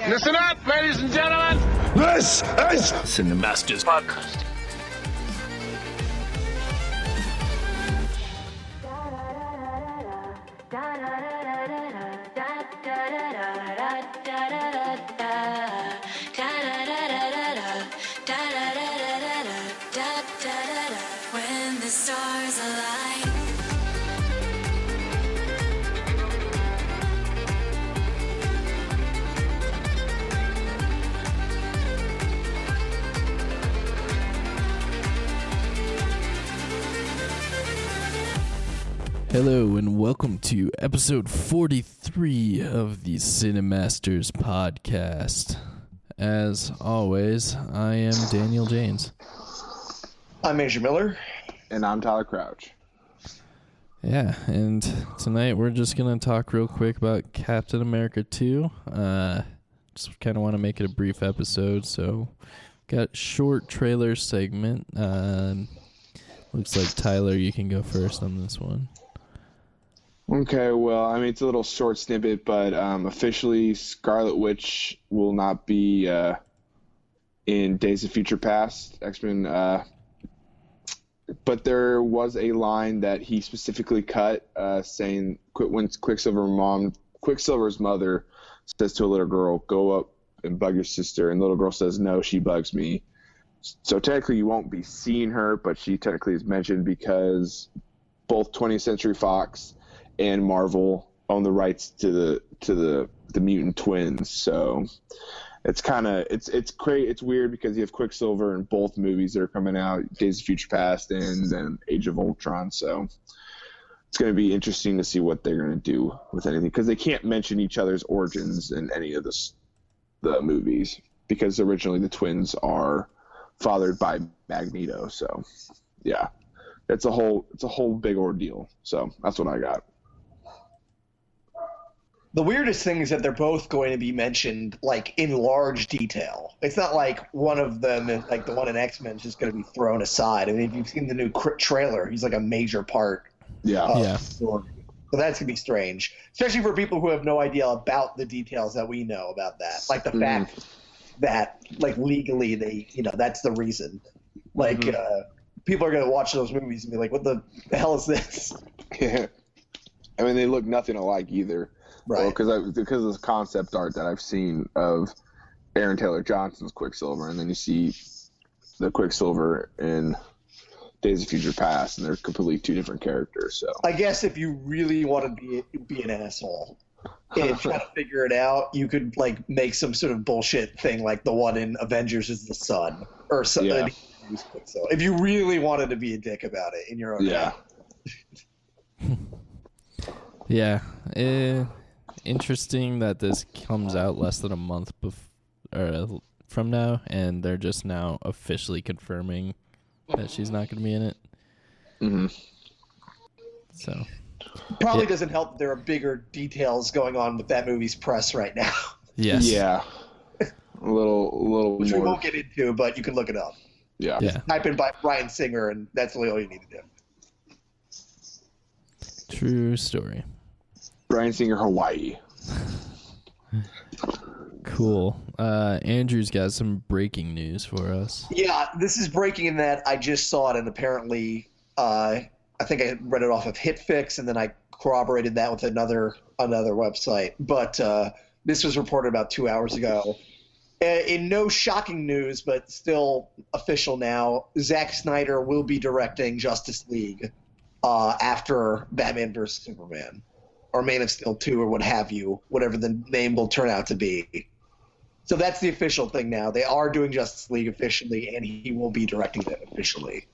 Listen up, ladies and gentlemen. This is Cinemasters Podcast. When the stars align. Hello and welcome to episode 43 of the Cinemasters Podcast. As always, I am Daniel James. I'm Major Miller. And I'm Tyler Crouch. Yeah, and tonight we're just going to talk real quick about Captain America 2. Just kind of want to make it a brief episode, so got short trailer segment. Looks like Tyler, you can go first on this one. Okay, well, I mean, it's a little short snippet, but officially Scarlet Witch will not be in Days of Future Past, X-Men, but there was a line that he specifically cut saying when Quicksilver's mother says to a little girl, go up and bug your sister, and the little girl says, no, she bugs me. So technically you won't be seeing her, but she technically is mentioned because both 20th Century Fox and Marvel own the rights to the mutant twins. So it's kind of it's crazy. It's weird because you have Quicksilver in both movies that are coming out, Days of Future Past and then Age of Ultron. So it's going to be interesting to see what they're going to do with anything, because they can't mention each other's origins in any of the movies, because originally the twins are fathered by Magneto. So yeah, it's a whole big ordeal. So that's what I got. The weirdest thing is that they're both going to be mentioned, like, in large detail. It's not like one of them, like the one in X-Men, is just going to be thrown aside. I mean, if you've seen the new trailer, he's like a major part of the story. So that's going to be strange, especially for people who have no idea about the details that we know about that. Like the fact that, like, legally that's the reason. Like, people are going to watch those movies and be like, what the hell is this? Yeah. I mean, they look nothing alike either. Right. Because of the concept art that I've seen of Aaron Taylor Johnson's Quicksilver, and then you see the Quicksilver in Days of Future Past, and they're completely two different characters. So I guess if you really want to be an asshole and try to figure it out, you could like make some sort of bullshit thing like the one in Avengers is the Sun or something. Yeah. So if you really wanted to be a dick about it in your own way. Yeah. Interesting that this comes out less than a month from now, and they're just now officially confirming that she's not going to be in it. Mm-hmm. So probably doesn't help that there are bigger details going on with that movie's press right now. Yes. Yeah. A little Which more. we won't get into, but you can look it up. Yeah. Just type in by Bryan Singer, and that's really all you need to do. True story. Bryan Singer, Hawaii. Cool. Andrew's got some breaking news for us. Yeah, this is breaking in that I just saw it, and apparently I think I read it off of HitFix, and then I corroborated that with another website. But this was reported about 2 hours ago. In no shocking news, but still official now, Zack Snyder will be directing Justice League after Batman vs. Superman. Or Man of Steel 2 or what have you, whatever the name will turn out to be. So that's the official thing now. They are doing Justice League officially, and he will be directing it officially.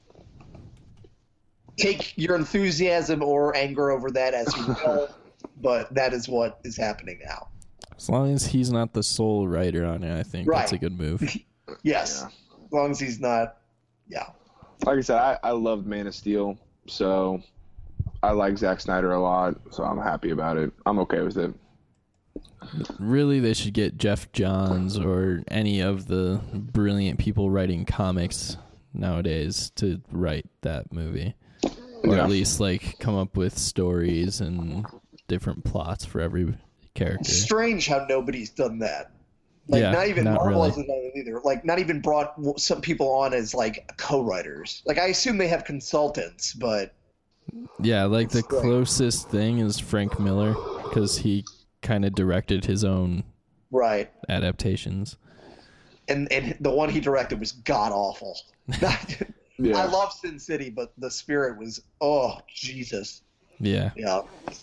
Take your enthusiasm or anger over that as you will, but that is what is happening now. As long as he's not the sole writer on it, I think that's a good move. Yes. Yeah. As long as he's not, Like I said, I loved Man of Steel, so I like Zack Snyder a lot, so I'm happy about it. I'm okay with it. Really, they should get Jeff Johns or any of the brilliant people writing comics nowadays to write that movie. Or at least, like, come up with stories and different plots for every character. It's strange how nobody's done that. Like, Yeah, not even not Marvel really. hasn't done it either. Like, not even brought some people on as like co-writers. Like, I assume they have consultants, but Yeah, like the It's like- closest thing is Frank Miller, because he kind of directed his own right. adaptations. And the one he directed was god awful. Yeah. I love Sin City, but the spirit was Jesus. Yeah. Yeah.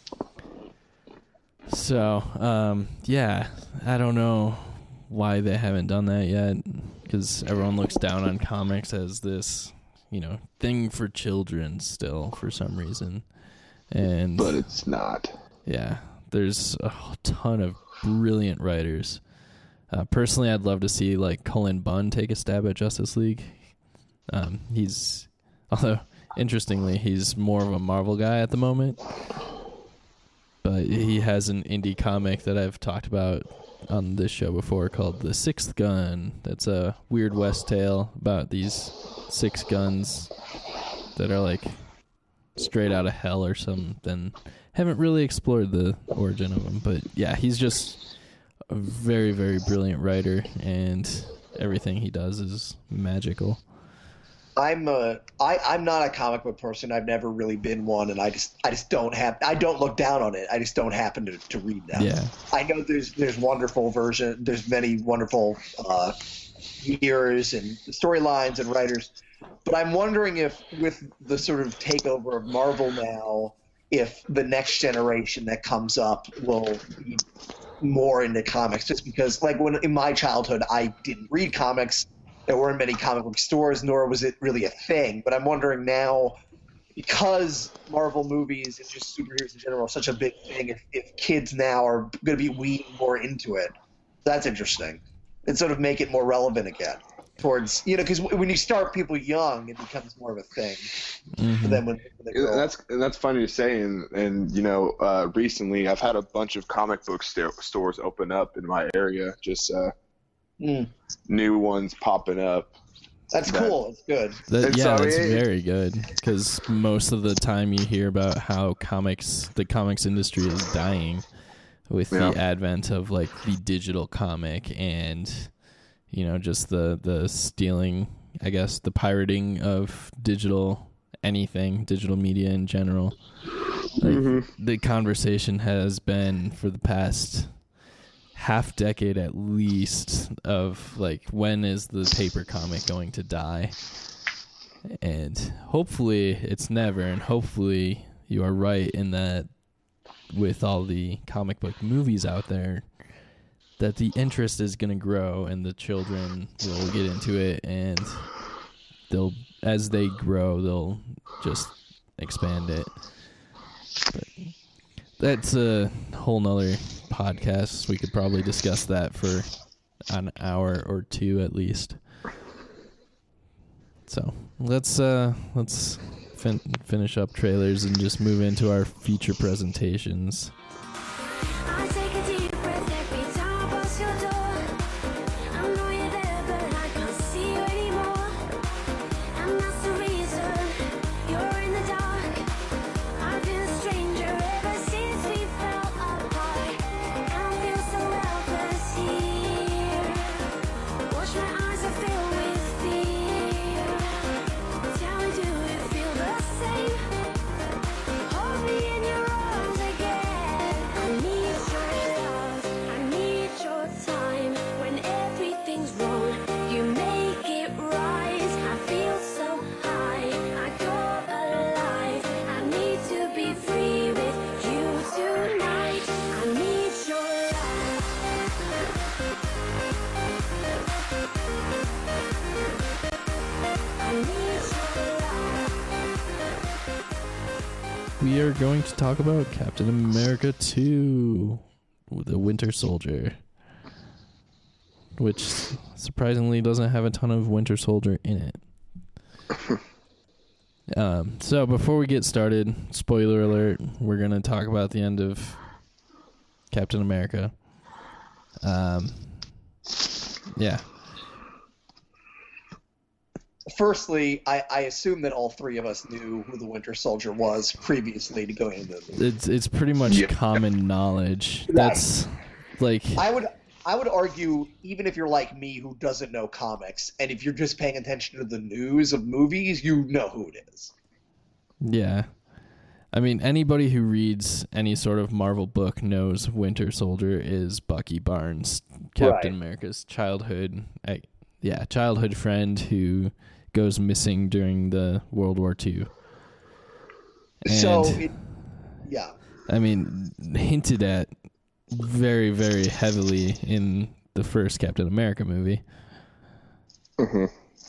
So, yeah, I don't know why they haven't done that yet, because everyone looks down on comics as this, thing for children still for some reason. And But it's not. yeah, there's a ton of brilliant writers. Personally, I'd love to see like Cullen Bunn take a stab at Justice League. Although interestingly, he's more of a Marvel guy at the moment. But he has an indie comic that I've talked about on this show before called The Sixth Gun. That's a Weird West tale about these 6 guns that are like straight out of hell or something. Haven't really explored the origin of them, but yeah, he's just a very, very brilliant writer, and everything he does is magical. I'm not a comic book person. I've never really been one, and I just don't have. I don't look down on it. I just don't happen to read them. Yeah. I know there's wonderful version. There's many wonderful years and storylines and writers, but I'm wondering if with the sort of takeover of Marvel now, if the next generation that comes up will be more into comics. Just because, like, when in my childhood, I didn't read comics. There weren't many comic book stores, nor was it really a thing. But I'm wondering now, because Marvel movies and just superheroes in general are such a big thing, if kids now are going to be weeding more into it. That's interesting. And sort of make it more relevant again towards, because when you start people young, it becomes more of a thing. Mm-hmm. And then when they grow up. That's funny to say, and recently I've had a bunch of comic book stores open up in my area, just new ones popping up. That's cool. It's good. And Yeah, so that's it- very good, because most of the time you hear about how the comics industry is dying with Yeah. the advent of like the digital comic and just the stealing, I guess, the pirating of digital media in general. Like, the conversation has been for the past half decade at least of like, when is the paper comic going to die? And hopefully it's never, and hopefully you are right in that with all the comic book movies out there, that the interest is going to grow and the children will get into it, and as they grow, they'll just expand it. But that's a whole nother podcast. We could probably discuss that for an hour or two at least. So let's finish up trailers and just move into our feature presentations. I take a deep breath every time I pass your door. I know you're there, but I can't see you anymore. And that's the reason you're in the dark. I've been a stranger ever since we fell apart. And I feel so helpless here. Watch my eyes are filled with fear. Tell me, do you feel the same? Hold me in your arms again. I need your love, I need your time. When everything's wrong, you make it right. I feel so high, I go alive. I need to be free with you tonight. I need your love. I need your love. We are going to talk about Captain America 2, The Winter Soldier, which surprisingly doesn't have a ton of Winter Soldier in it. So before we get started, spoiler alert, we're going to talk about the end of Captain America. Yeah. Firstly, I assume that all three of us knew who the Winter Soldier was previously to go into the movie. It's pretty much Yeah. common knowledge. That's like, I I would argue, even if you're like me who doesn't know comics, and if you're just paying attention to the news of movies, you know who it is. Yeah. I mean, anybody who reads any sort of Marvel book knows Winter Soldier is Bucky Barnes, Captain America's childhood friend who goes missing during the World War II. And, I mean, hinted at very, very heavily in the first Captain America movie. Mm-hmm.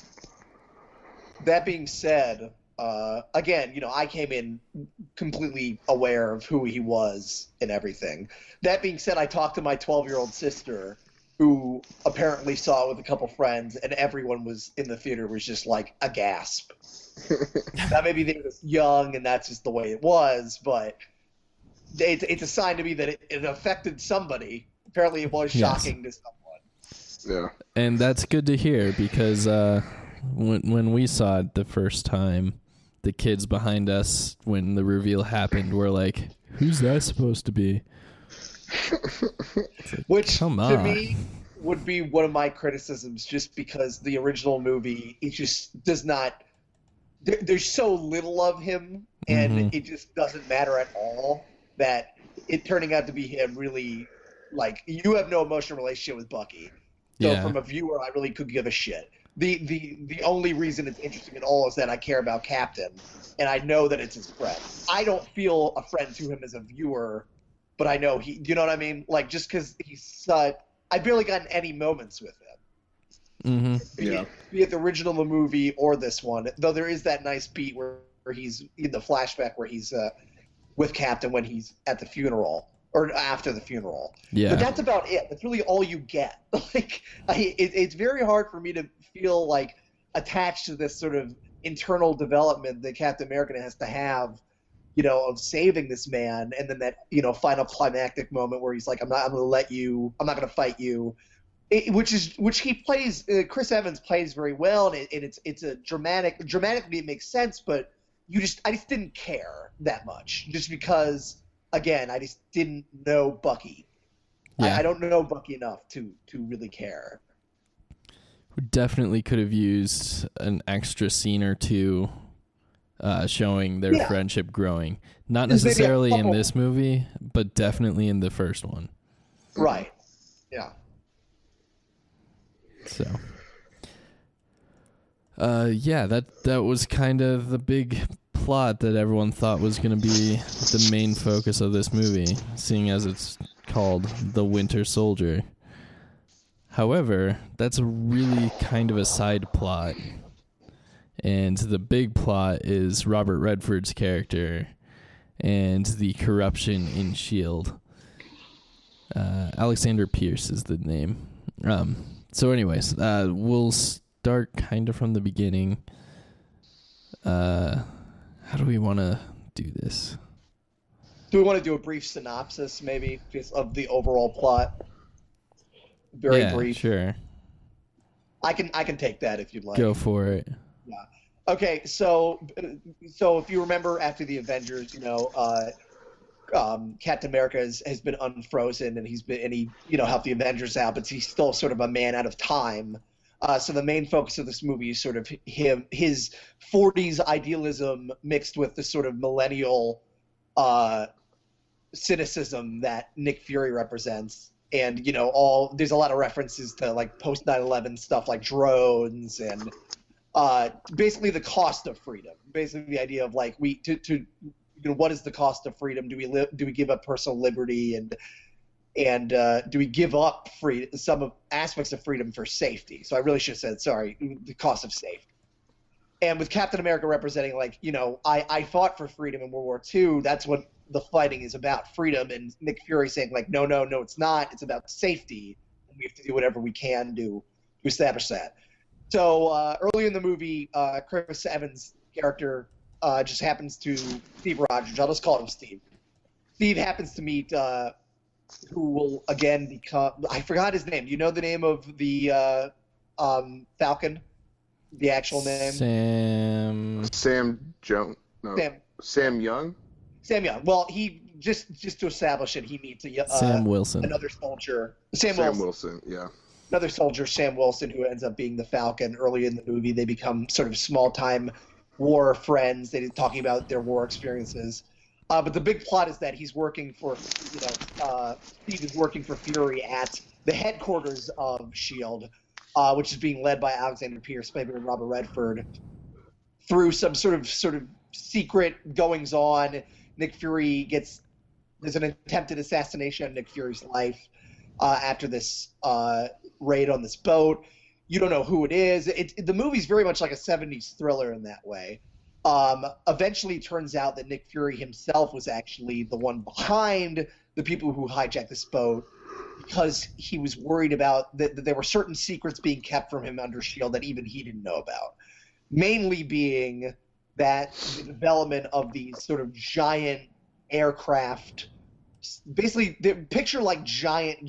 That being said, again, I came in completely aware of who he was and everything. That being said, I talked to my 12-year-old sister, who apparently saw it with a couple friends, and everyone was in the theater was just like a gasp. Now maybe they were just young, and that's just the way it was, but it's a sign to me that it affected somebody. Apparently, it was shocking to someone. Yeah, and that's good to hear because when we saw it the first time, the kids behind us, when the reveal happened, were like, "Who's that supposed to be?" Like, which to me would be one of my criticisms, just because the original movie, it just does not. There's so little of him, and it just doesn't matter at all. That it turning out to be him really, like, you have no emotional relationship with Bucky. So from a viewer, I really could give a shit. The only reason it's interesting at all is that I care about Captain, and I know that it's his friend. I don't feel a friend to him as a viewer, but I know do you know what I mean? Like, just because he's I barely gotten any moments with him. Mm-hmm. Be it the original movie or this one, though there is that nice beat where he's in the flashback where he's with Captain when he's at the funeral or after the funeral. Yeah. But that's about it. That's really all you get. Like, it's very hard for me to feel like attached to this sort of internal development that Captain America has to have, of saving this man, and then that, final climactic moment where he's like, I'm not going to fight you. Which he plays, Chris Evans plays very well, and it's a dramatically it makes sense, but I just didn't care that much, just because, again, I just didn't know Bucky. Yeah. I don't know Bucky enough to really care. We definitely could have used an extra scene or two showing their friendship growing. Not necessarily in this movie, but definitely in the first one. Right. Yeah. So, that was kind of the big plot that everyone thought was going to be the main focus of this movie, seeing as it's called The Winter Soldier. However, that's really kind of a side plot, and the big plot is Robert Redford's character and the corruption in S.H.I.E.L.D. Alexander Pierce is the name. So anyways, we'll start kind of from the beginning. How do we want to do this? Do we want to do a brief synopsis, maybe, just of the overall plot? Very brief. Sure. I can take that if you'd like. Go for it. Yeah. Okay, so if you remember, after the Avengers, Captain America has been unfrozen, and he helped the Avengers out, but he's still sort of a man out of time. So the main focus of this movie is sort of his 40s idealism mixed with the sort of millennial cynicism that Nick Fury represents. And, there's a lot of references to, like, post 9/11 stuff like drones and basically the cost of freedom. Basically the idea of, like, what is the cost of freedom? Do we give up personal liberty, and do we give up some aspects of freedom for safety? So I really should have said, the cost of safety. And with Captain America representing, like, I fought for freedom in World War II. That's what the fighting is about, freedom. And Nick Fury saying, like, no, it's not. It's about safety. And we have to do whatever we can to establish that. So early in the movie, Chris Evans' character just happens to, Steve Rogers, I'll just call him Steve. Steve happens to meet who will again become, I forgot his name. Do you know the name of the Falcon? The actual name? Sam Young. Sam Young. Well, just to establish it, he meets Sam Wilson. another soldier, Sam Wilson, yeah. another soldier, Sam Wilson, who ends up being the Falcon. Early in the movie, they become sort of small-time war friends. They're talking about their war experiences. But the big plot is that he's working for, Steve is working for Fury at the headquarters of S.H.I.E.L.D., which is being led by Alexander Pierce, played by Robert Redford. Through some sort of secret goings-on, Nick Fury there's an attempted assassination of Nick Fury's life after this raid on this boat. You don't know who it is. The movie's very much like a 70s thriller in that way. Eventually it turns out that Nick Fury himself was actually the one behind the people who hijacked this boat, because he was worried about that there were certain secrets being kept from him under S.H.I.E.L.D. that even he didn't know about. Mainly being that the development of these sort of giant aircraft, basically picture like giant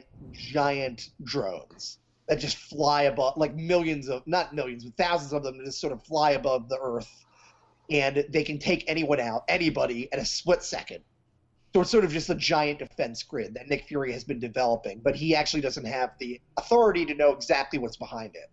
drones that just fly above, like not millions, but thousands of them that just sort of fly above the earth, and they can take anybody at a split second. So it's sort of just a giant defense grid that Nick Fury has been developing, but he actually doesn't have the authority to know exactly what's behind it.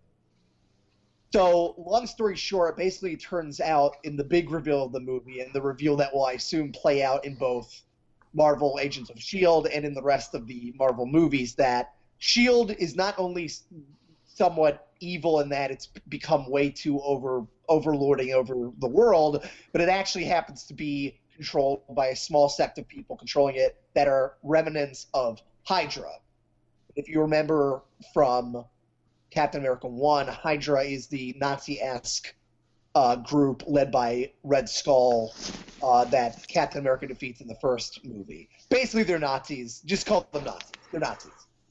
So long story short, basically it turns out in the big reveal of the movie, and the reveal that will, I assume, play out in both Marvel Agents of S.H.I.E.L.D. and in the rest of the Marvel movies, that S.H.I.E.L.D. is not only somewhat evil in that it's become way too overlording over the world, but it actually happens to be controlled by a small sect of people controlling it that are remnants of Hydra. If you remember from Captain America 1, Hydra is the Nazi-esque group led by Red Skull that Captain America defeats in the first movie. Basically, they're Nazis. Just call them Nazis. They're Nazis.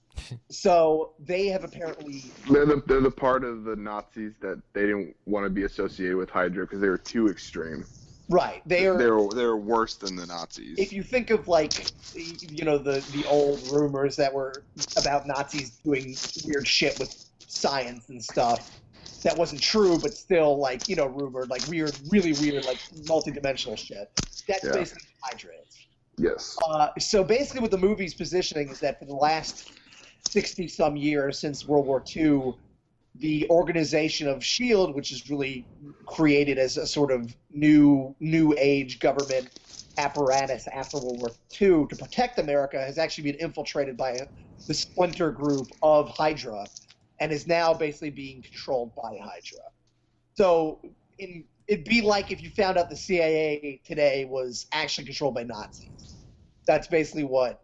So they have apparently... They're the part of the Nazis that they didn't want to be associated with Hydra because they were too extreme. Right. They're worse than the Nazis. If you think of, like, the old rumors that were about Nazis doing weird shit with science and stuff, that wasn't true, but still, like, rumored, like, really weird, like, multi-dimensional shit. That's basically what Hydra is. Yes. So basically what the movie's positioning is that for the last 60-some years, since World War II, the organization of S.H.I.E.L.D., which is really created as a sort of new age government apparatus after World War II to protect America, has actually been infiltrated by the splinter group of Hydra, and is now basically being controlled by Hydra. So it'd be like if you found out the CIA today was actually controlled by Nazis. That's basically what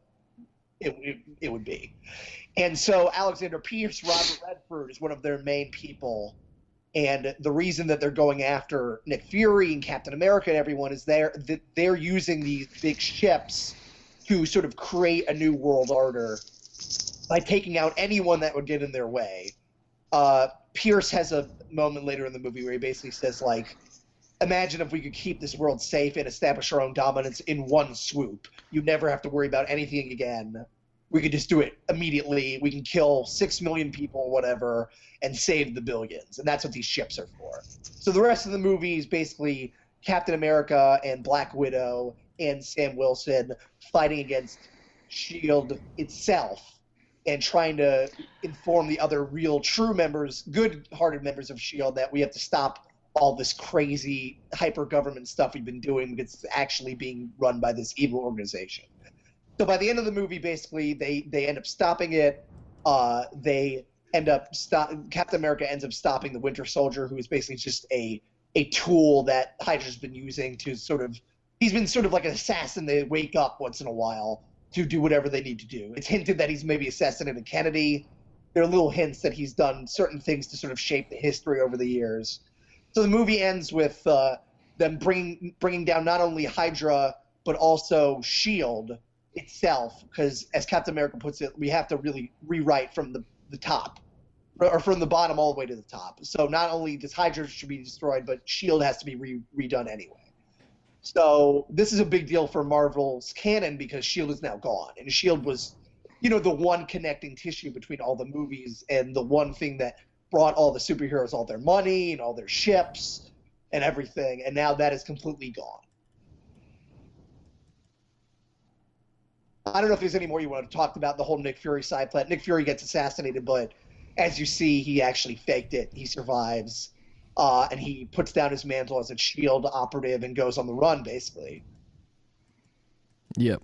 it would be. And so Alexander Pierce, Robert Redford, is one of their main people. And the reason that they're going after Nick Fury and Captain America and everyone is they're using these big ships to sort of create a new world order by taking out anyone that would get in their way. Pierce has a moment later in the movie where he basically says, like, imagine if we could keep this world safe and establish our own dominance in one swoop. You'd never have to worry about anything again. We could just do it immediately. We can kill 6 million people or whatever and save the billions. And that's what these ships are for. So the rest of the movie is basically Captain America and Black Widow and Sam Wilson fighting against S.H.I.E.L.D. itself and trying to inform the other real true members, good-hearted members of S.H.I.E.L.D. that we have to stop all this crazy hyper-government stuff we've been doing because it's actually being run by this evil organization. So by the end of the movie, basically, they end up stopping it. Captain America ends up stopping the Winter Soldier, who is basically just a tool that Hydra's been using to he's been sort of like an assassin. They wake up once in a while to do whatever they need to do. It's hinted that he's maybe assassinated Kennedy. There are little hints that he's done certain things to sort of shape the history over the years. So the movie ends with them bringing down not only Hydra, but also S.H.I.E.L.D. itself, because as Captain America puts it, we have to really rewrite from the top, or from the bottom all the way to the top. So not only does Hydra should be destroyed, but S.H.I.E.L.D. has to be redone anyway. So this is a big deal for Marvel's canon because S.H.I.E.L.D. is now gone, and S.H.I.E.L.D. was, the one connecting tissue between all the movies and the one thing that brought all the superheroes all their money and all their ships and everything, and now that is completely gone. I don't know if there's any more you want to talk about the whole Nick Fury side plot. Nick Fury gets assassinated, but as you see, he actually faked it. He survives, and he puts down his mantle as a SHIELD operative and goes on the run, basically. Yep.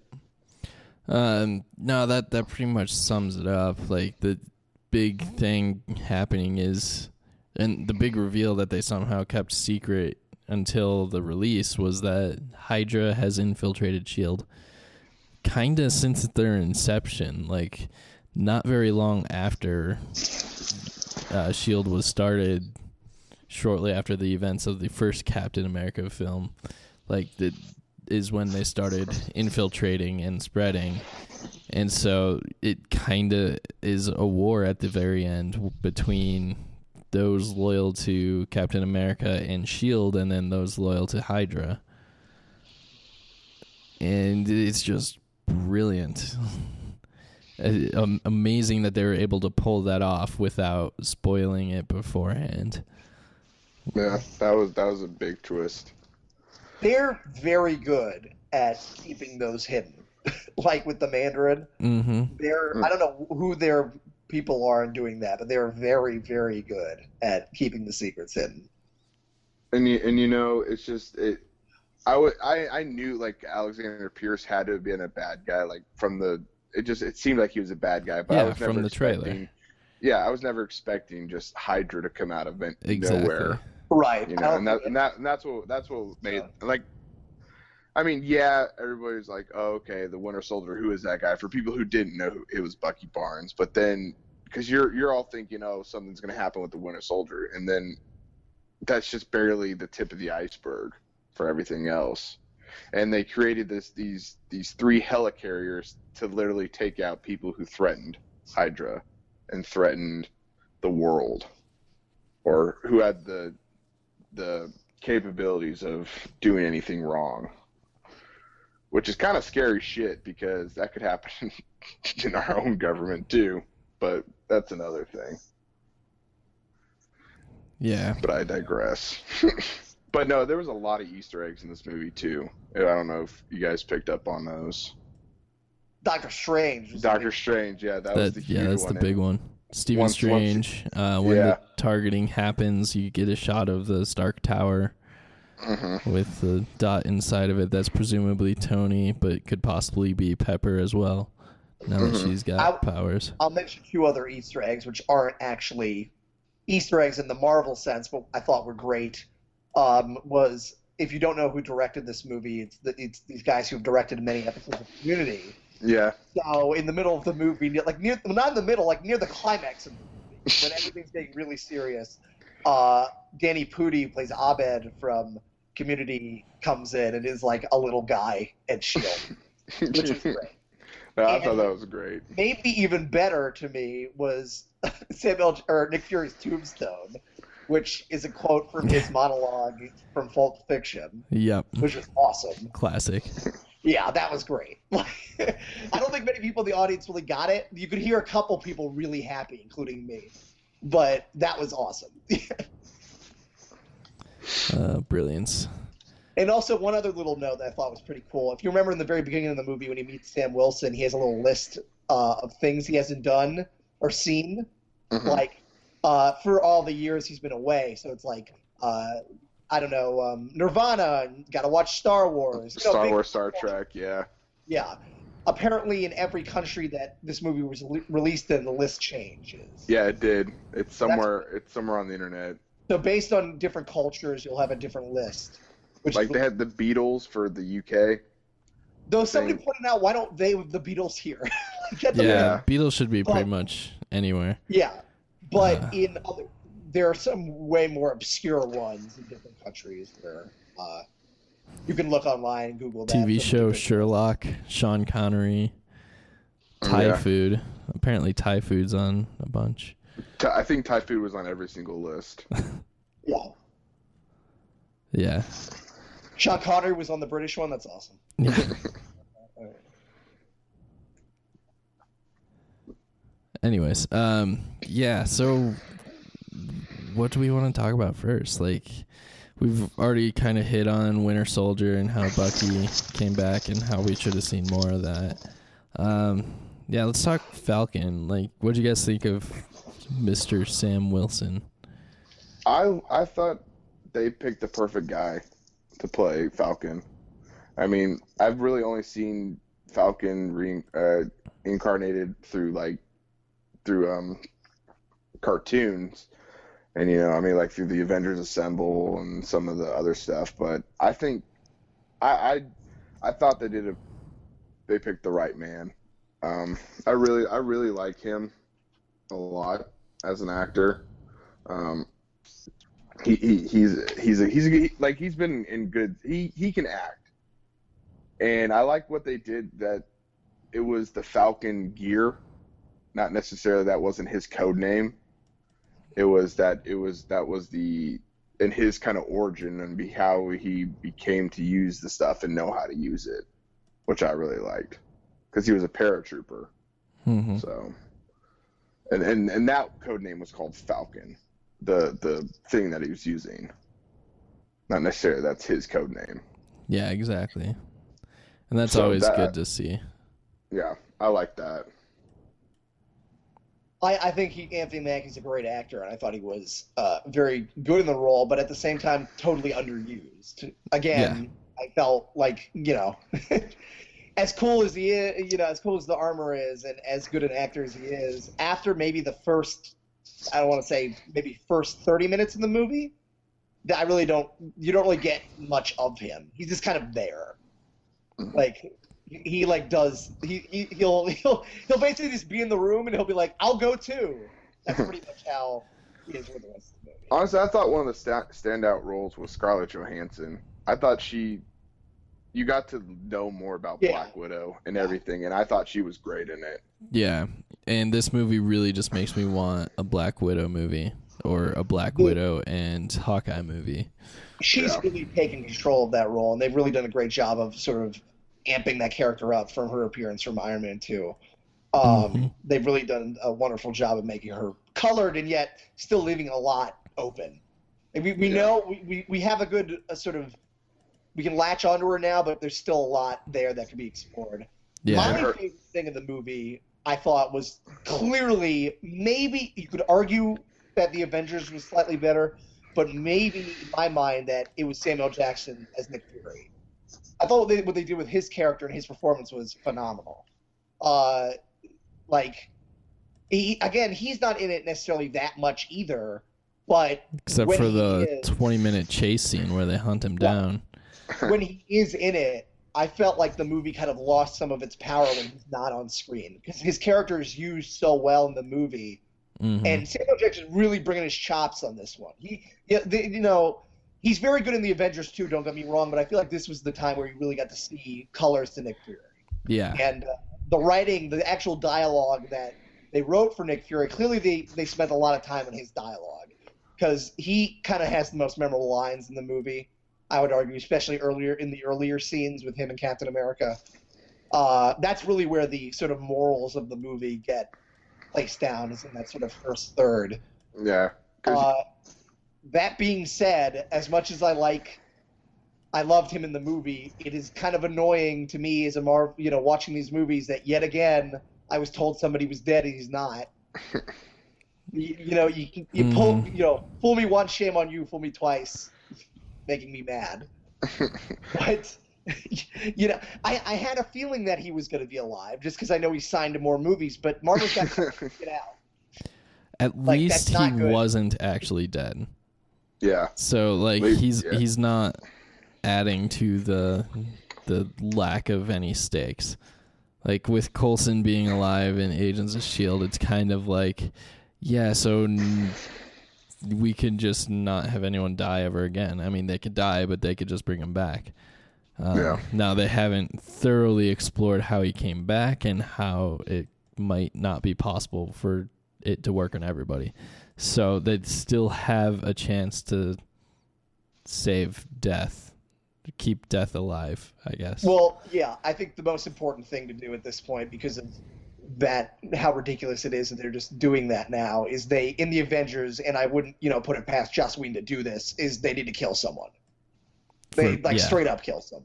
No, that pretty much sums it up. Like, the big thing happening is, and the big reveal that they somehow kept secret until the release was that Hydra has infiltrated SHIELD. Kinda since their inception, like not very long after SHIELD was started, shortly after the events of the first Captain America film, like that is when they started infiltrating and spreading. And so it kinda is a war at the very end between those loyal to Captain America and SHIELD, and then those loyal to Hydra. And it's just brilliant. Amazing that they were able to pull that off without spoiling it beforehand. Yeah, that was a big twist. They're very good at keeping those hidden. Like with the Mandarin. Mm-hmm. I don't know who their people are in doing that, but they're very, very good at keeping the secrets hidden. And you know, it's just I knew like Alexander Pierce had to have been a bad guy, like it seemed like he was a bad guy, but yeah, I was never from the trailer. Yeah, I was never expecting just Hydra to come out of nowhere. Right. You know, and that's what made like. I mean, yeah, everybody's like, oh, okay, the Winter Soldier, who is that guy? For people who didn't know, it was Bucky Barnes. But then, because you're all thinking, oh, something's going to happen with the Winter Soldier, and then that's just barely the tip of the iceberg for everything else. And they created these 3 helicarriers to literally take out people who threatened Hydra and threatened the world, or who had the capabilities of doing anything wrong. Which is kind of scary shit, because that could happen in our own government too, but that's another thing. Yeah. But I digress. But no, there was a lot of Easter eggs in this movie too. I don't know if you guys picked up on those. Doctor Strange. Yeah, that was the huge one. That's the big one. Stephen Strange. When the targeting happens, you get a shot of the Stark Tower. Mm-hmm. With the dot inside of it that's presumably Tony, but could possibly be Pepper as well, now that she's got powers. I'll mention 2 other Easter eggs, which aren't actually Easter eggs in the Marvel sense, but I thought were great. Was, if you don't know who directed this movie, it's these guys who have directed many episodes of Community. Yeah. So in the middle of the movie, not in the middle, like near the climax of the movie, when everything's getting really serious, Danny Pudi, who plays Abed from Community, comes in and is like a little guy at SHIELD, which is great. I thought that was great. Maybe even better to me was Nick Fury's tombstone, which is a quote from his monologue from Pulp Fiction. Yep. Which was awesome. Classic. Yeah, that was great. I don't think many people in the audience really got it. You could hear a couple people really happy, including me. But that was awesome. Brilliance. And also one other little note that I thought was pretty cool. If you remember in the very beginning of the movie when he meets Sam Wilson, he has a little list of things he hasn't done or seen, like for all the years he's been away. So it's like, I don't know, Nirvana, got to watch Star Wars. Star Wars, Star Trek, yeah. Yeah. Apparently in every country that this movie was released in, the list changes. Yeah, it did. It's somewhere on the internet. So based on different cultures, you'll have a different list. Like they had the Beatles for the UK. Though somebody pointed out, why don't they have the Beatles here? Yeah, Beatles should be pretty much anywhere. Yeah, but there are some way more obscure ones in different countries where you can look online and Google that. TV show Sherlock, Sean Connery, Thai food. Apparently Thai food's on a bunch. I think Thai food was on every single list. Yeah. Yeah. Sean Connery was on the British one. That's awesome. Yeah. Anyways, yeah. So, what do we want to talk about first? Like, we've already kind of hit on Winter Soldier and how Bucky came back and how we should have seen more of that. Yeah, let's talk Falcon. Like, what do you guys think of Mr. Sam Wilson? I thought they picked the perfect guy to play Falcon. I mean, I've really only seen Falcon incarnated through cartoons, and I mean, like through the Avengers Assemble and some of the other stuff. But I think I thought they picked the right man. I really like him a lot as an actor. He's been in good. He can act, and I like what they did. That it was the Falcon gear, not necessarily that wasn't his code name. That was the in his kind of origin and how he became to use the stuff and know how to use it, which I really liked because he was a paratrooper. Mm-hmm. So, and that code name was called Falcon. The thing that he was using, not necessarily that's his code name. Yeah, exactly. And that's So always good to see. Yeah, I like that. I think Anthony Mackie's a great actor, and I thought he was very good in the role, but at the same time, totally underused. Again, I felt like, as cool as he is, as cool as the armor is, and as good an actor as he is, after maybe the first, I don't want to say maybe first 30 minutes in the movie, you don't really get much of him. He's just kind of there. Like, he'll basically just be in the room and he'll be like, I'll go too. That's pretty much how he is with the rest of the movie. Honestly, I thought one of the standout roles was Scarlett Johansson. I thought you got to know more about Black Widow and everything, and I thought she was great in it. Yeah, and this movie really just makes me want a Black Widow movie or a Black Widow and Hawkeye movie. She's really taken control of that role, and they've really done a great job of sort of amping that character up from her appearance from Iron Man 2. They've really done a wonderful job of making her colored and yet still leaving a lot open. And we know we have a good sort of, we can latch onto her now, but there's still a lot there that can be explored. Yeah. My favorite thing in the movie, I thought, was clearly, maybe you could argue that the Avengers was slightly better, but maybe in my mind that it was Samuel Jackson as Nick Fury. I thought what they did with his character and his performance was phenomenal. He's not in it necessarily that much either, but except for the 20-minute chase scene where they hunt him down. When he is in it, I felt like the movie kind of lost some of its power when he's not on screen because his character is used so well in the movie, and Samuel Jackson really bringing his chops on this one. He's very good in the Avengers too. Don't get me wrong, but I feel like this was the time where you really got to see colors to Nick Fury. Yeah, and the writing, the actual dialogue that they wrote for Nick Fury, clearly they spent a lot of time on his dialogue because he kind of has the most memorable lines in the movie. I would argue, especially in the earlier scenes with him and Captain America. That's really where the sort of morals of the movie get placed down, is in that sort of first third. Yeah. That being said, as much as I loved him in the movie, it is kind of annoying to me as watching these movies that yet again I was told somebody was dead and he's not. Fool me once, shame on you. Fool me twice, making me mad. But I had a feeling that he was going to be alive just because I know he signed to more movies. But Marvel's got to get out. At least he wasn't actually dead. Yeah. So he's not adding to the lack of any stakes. Like with Coulson being alive in Agents of S.H.I.E.L.D., it's kind of like, so we could just not have anyone die ever again. I mean, they could die, but they could just bring him back. Now, they haven't thoroughly explored how he came back and how it might not be possible for it to work on everybody. So they'd still have a chance to save Death, to keep Death alive, I guess. Well, yeah, I think the most important thing to do at this point, because of that, how ridiculous it is that they're just doing that now, is in the Avengers, and I wouldn't, put it past Joss Whedon to do this, is they need to kill someone. Straight up kill someone.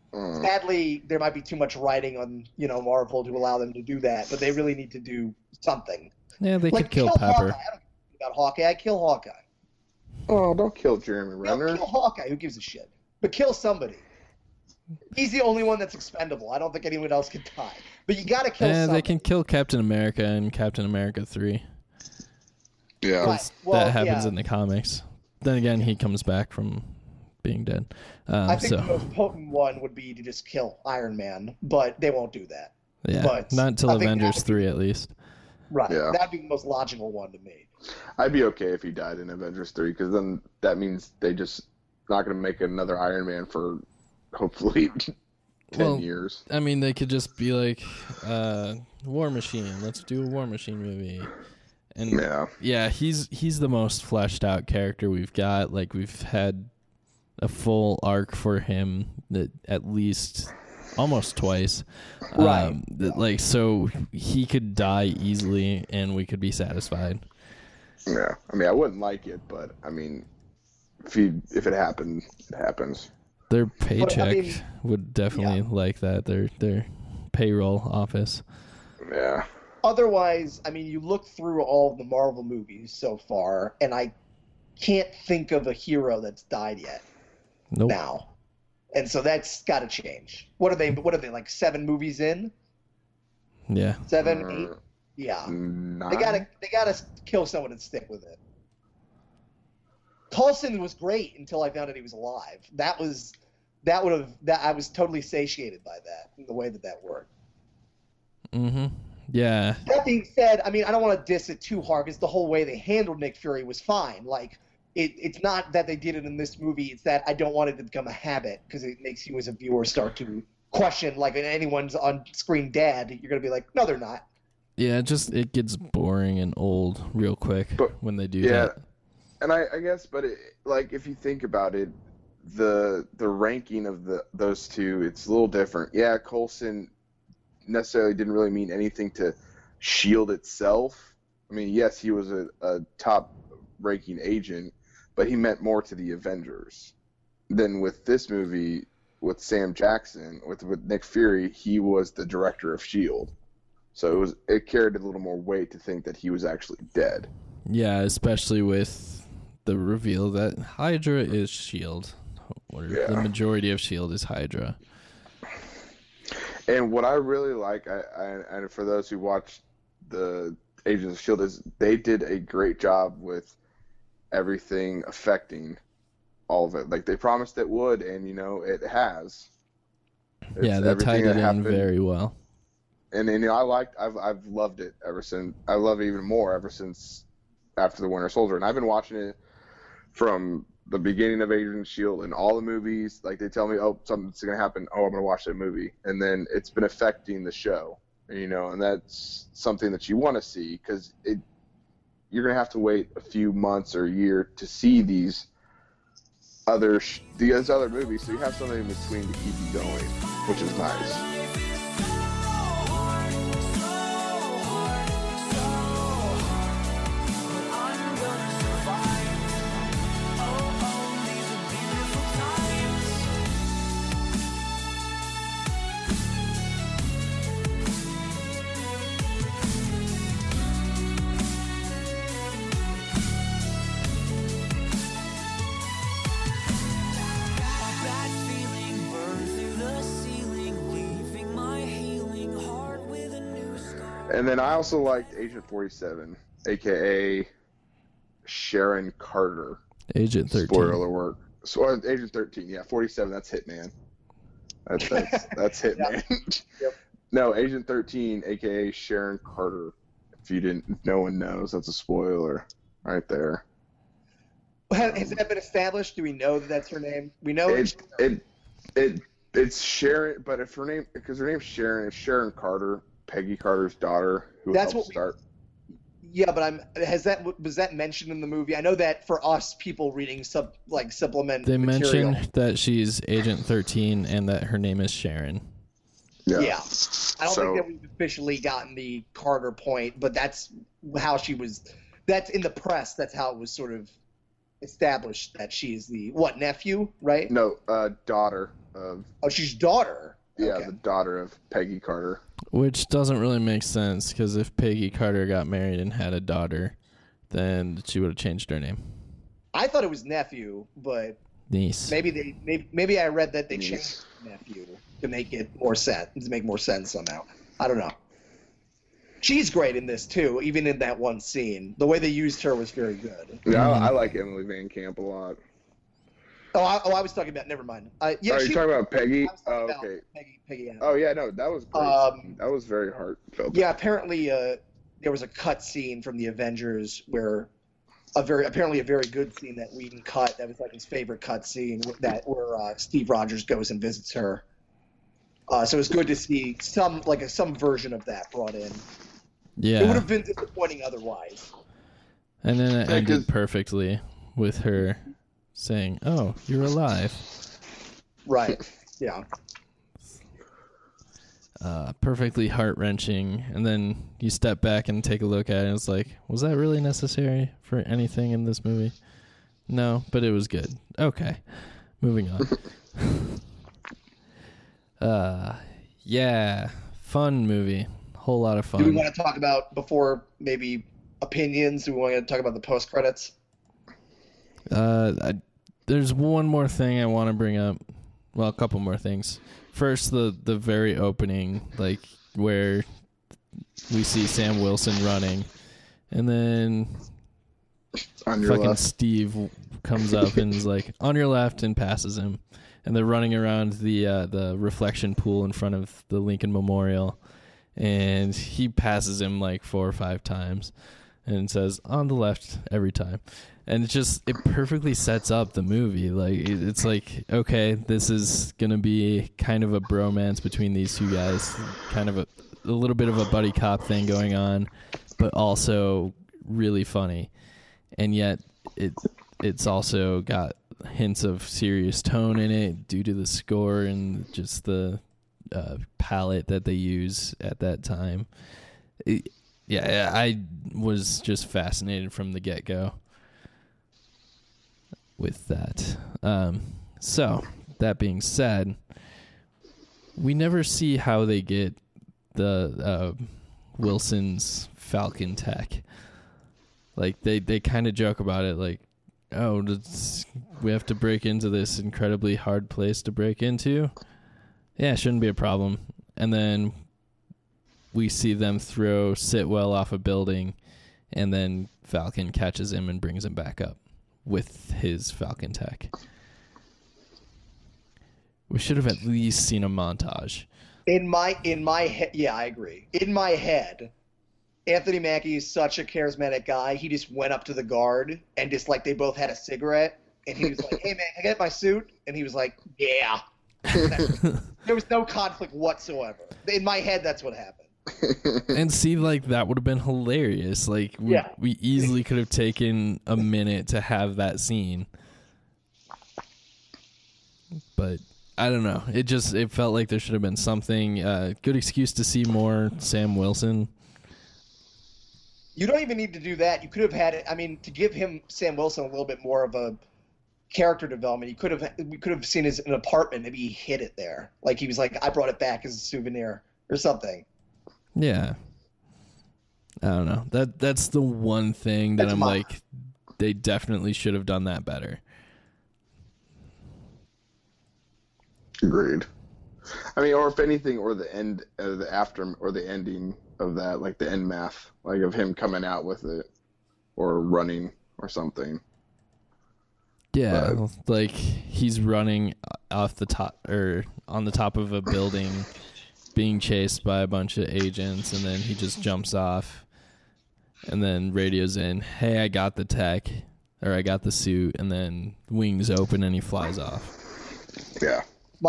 Sadly, there might be too much writing on Marvel to allow them to do that, but they really need to do something. Yeah, they Like could kill Pepper. Hawkeye. I don't care about Hawkeye. Kill Hawkeye. Oh, don't kill Jeremy No, Renner. kill Hawkeye. Who gives a shit? But kill somebody. He's the only one that's expendable. I don't think anyone else can die. But you got to kill Yeah, somebody. they can kill Captain America in Captain America 3. Yeah. Right. Well, that happens yeah. in the comics. Then again, he comes back from being dead. I think So the most potent one would be to just kill Iron Man, but they won't do that. yeah, but not until I think Avengers that- 3 at least. Right. Yeah. That'd be the most logical one to me. I'd be okay if he died in Avengers 3, because then that means they just not going to make another Iron Man for hopefully 10 Well, years. I mean, they could just be like, War Machine. Let's do a War Machine movie. And Yeah. he's the most fleshed out character we've got. Like, we've had a full arc for him that at least almost twice. Right. Like, so he could die easily and we could be satisfied. Yeah. I mean, I wouldn't like it, but I mean, if it happened, it happens. Their paycheck mean, would definitely like that. Their payroll office. Yeah. Otherwise, I mean, you look through all of the Marvel movies so far, and I can't think of a hero that's died yet Nope. now. And so that's got to change. What are they, like 7 movies in? Yeah. 7, 8? Yeah. Nine? They gotta kill someone and stick with it. Coulson was great until I found out he was alive. I was totally satiated by that, the way that worked. Mm-hmm. Yeah. That being said, I mean, I don't want to diss it too hard because the whole way they handled Nick Fury was fine. Like, it's not that they did it in this movie. It's that I don't want it to become a habit because it makes you as a viewer start to question, like, when anyone's on-screen dead, you're going to be like, no, they're not. Yeah, it gets boring and old real quick when they do Yeah. that. And I guess, but like if you think about it, the ranking of those two, it's a little different. Yeah, Coulson necessarily didn't really mean anything to S.H.I.E.L.D. itself. I mean, yes, he was a top-ranking agent, but he meant more to the Avengers. Then with this movie, with Sam Jackson, with Nick Fury, he was the director of S.H.I.E.L.D. So it carried a little more weight to think that he was actually dead. Yeah, especially with the reveal that Hydra is S.H.I.E.L.D. Or the majority of S.H.I.E.L.D. is Hydra. And what I really like, and for those who watched the Agents of S.H.I.E.L.D., is they did a great job with everything affecting all of it. Like they promised it would, and it has. Yeah, they tied it in very well. And I've loved it ever since. I love it even more ever since after the Winter Soldier, and I've been watching it from the beginning of Agents of S.H.I.E.L.D. and all the movies. Like they tell me, oh, something's gonna happen. Oh, I'm gonna watch that movie, and then it's been affecting the show. And that's something that you want to see because you're gonna have to wait a few months or a year to see these other movies, so you have something in between to keep you going, which is nice. And then I also liked Agent 47, a.k.a. Sharon Carter. Agent 13. Spoiler alert. So, Agent 13, yeah. 47, that's Hitman. That's Hitman. Yep. No, Agent 13, a.k.a. Sharon Carter. If you didn't, no one knows. That's a spoiler right there. Has that been established? Do we know that that's her name? We know it's Sharon, but if her name, because her name's Sharon, it's Sharon Carter, Peggy Carter's daughter, who That's helped what start. Yeah, but was that mentioned in the movie? I know that for us, people reading supplement. They material, mentioned that she's Agent 13 and that her name is Sharon. Yeah. I don't think that we've officially gotten the Carter point, but that's how she was. That's in the press. That's how it was sort of established that she's the nephew, right? No, daughter of Oh, she's daughter. Okay. the daughter of Peggy Carter. Which doesn't really make sense, because if Peggy Carter got married and had a daughter, then she would have changed her name. I thought it was nephew, but Niece. maybe I read that they Niece. changed nephew to make more sense somehow. I don't know. She's great in this too, even in that one scene. The way they used her was very good. Yeah, I like Emily Van Camp a lot. I was talking about. Never mind. Yeah, Are you talking about Peggy? I was talking about Okay. Peggy Ann. Oh yeah, no, that was great. That was very heartfelt. Yeah, apparently there was a cut scene from the Avengers where apparently a very good scene that Whedon cut. That was like his favorite cut scene where Steve Rogers goes and visits her. So it was good to see some version of that brought in. Yeah. It would have been disappointing otherwise. And then it Yeah, ended 'cause- perfectly with her saying, "Oh, you're alive." Right. Yeah. Perfectly heart-wrenching. And then you step back and take a look at it, and it's like, was that really necessary for anything in this movie? No, but it was good. Okay. Moving on. Yeah. Fun movie. Whole lot of fun. Do we want to talk about, before maybe opinions, do we want to talk about the post-credits? There's one more thing I want to bring up. Well, a couple more things. First, the very opening, like where we see Sam Wilson running, and then On your fucking left. Steve comes up and is like, "On your left," and passes him. And they're running around the reflection pool in front of the Lincoln Memorial, and he passes him like 4 or 5 times, and says, "On the left," every time. And it perfectly sets up the movie. Like it's like, okay, this is gonna be kind of a bromance between these two guys, kind of a little bit of a buddy cop thing going on, but also really funny. And yet it's also got hints of serious tone in it due to the score and just the palette that they use at that time. Yeah, I was just fascinated from the get-go with that. So, that being said, we never see how they get the Wilson's Falcon tech. Like, they kind of joke about it, like, oh, we have to break into this incredibly hard place to break into? Yeah, shouldn't be a problem. And then we see them throw Sitwell off a building, and then Falcon catches him and brings him back up with his Falcon tech. We should have at least seen a montage. In my head, yeah, I agree. In my head, Anthony Mackie is such a charismatic guy. He just went up to the guard and just like they both had a cigarette, and he was like, "Hey man, can I get my suit?" And he was like, "Yeah." There was no conflict whatsoever. In my head, that's what happened. And see, like, that would have been hilarious. Like, we easily could have taken a minute to have that scene. But I don't know. It felt like there should have been something. Good excuse to see more Sam Wilson. You don't even need to do that. You could have had it. I mean, to give Sam Wilson a little bit more of a character development, we could have seen an apartment. Maybe he hid it there. Like he was like, I brought it back as a souvenir or something. Yeah. I don't know. That's the one thing that I'm like, they definitely should have done that better. Agreed. I mean, or if anything, or the end, or the ending of that, like the end math, like of him coming out with it, or running, or something. Yeah, like he's running off the top or on the top of a building, being chased by a bunch of agents, and then he just jumps off, and then radios in, "Hey, I got the tech, or I got the suit," and then wings open and he flies off. Yeah.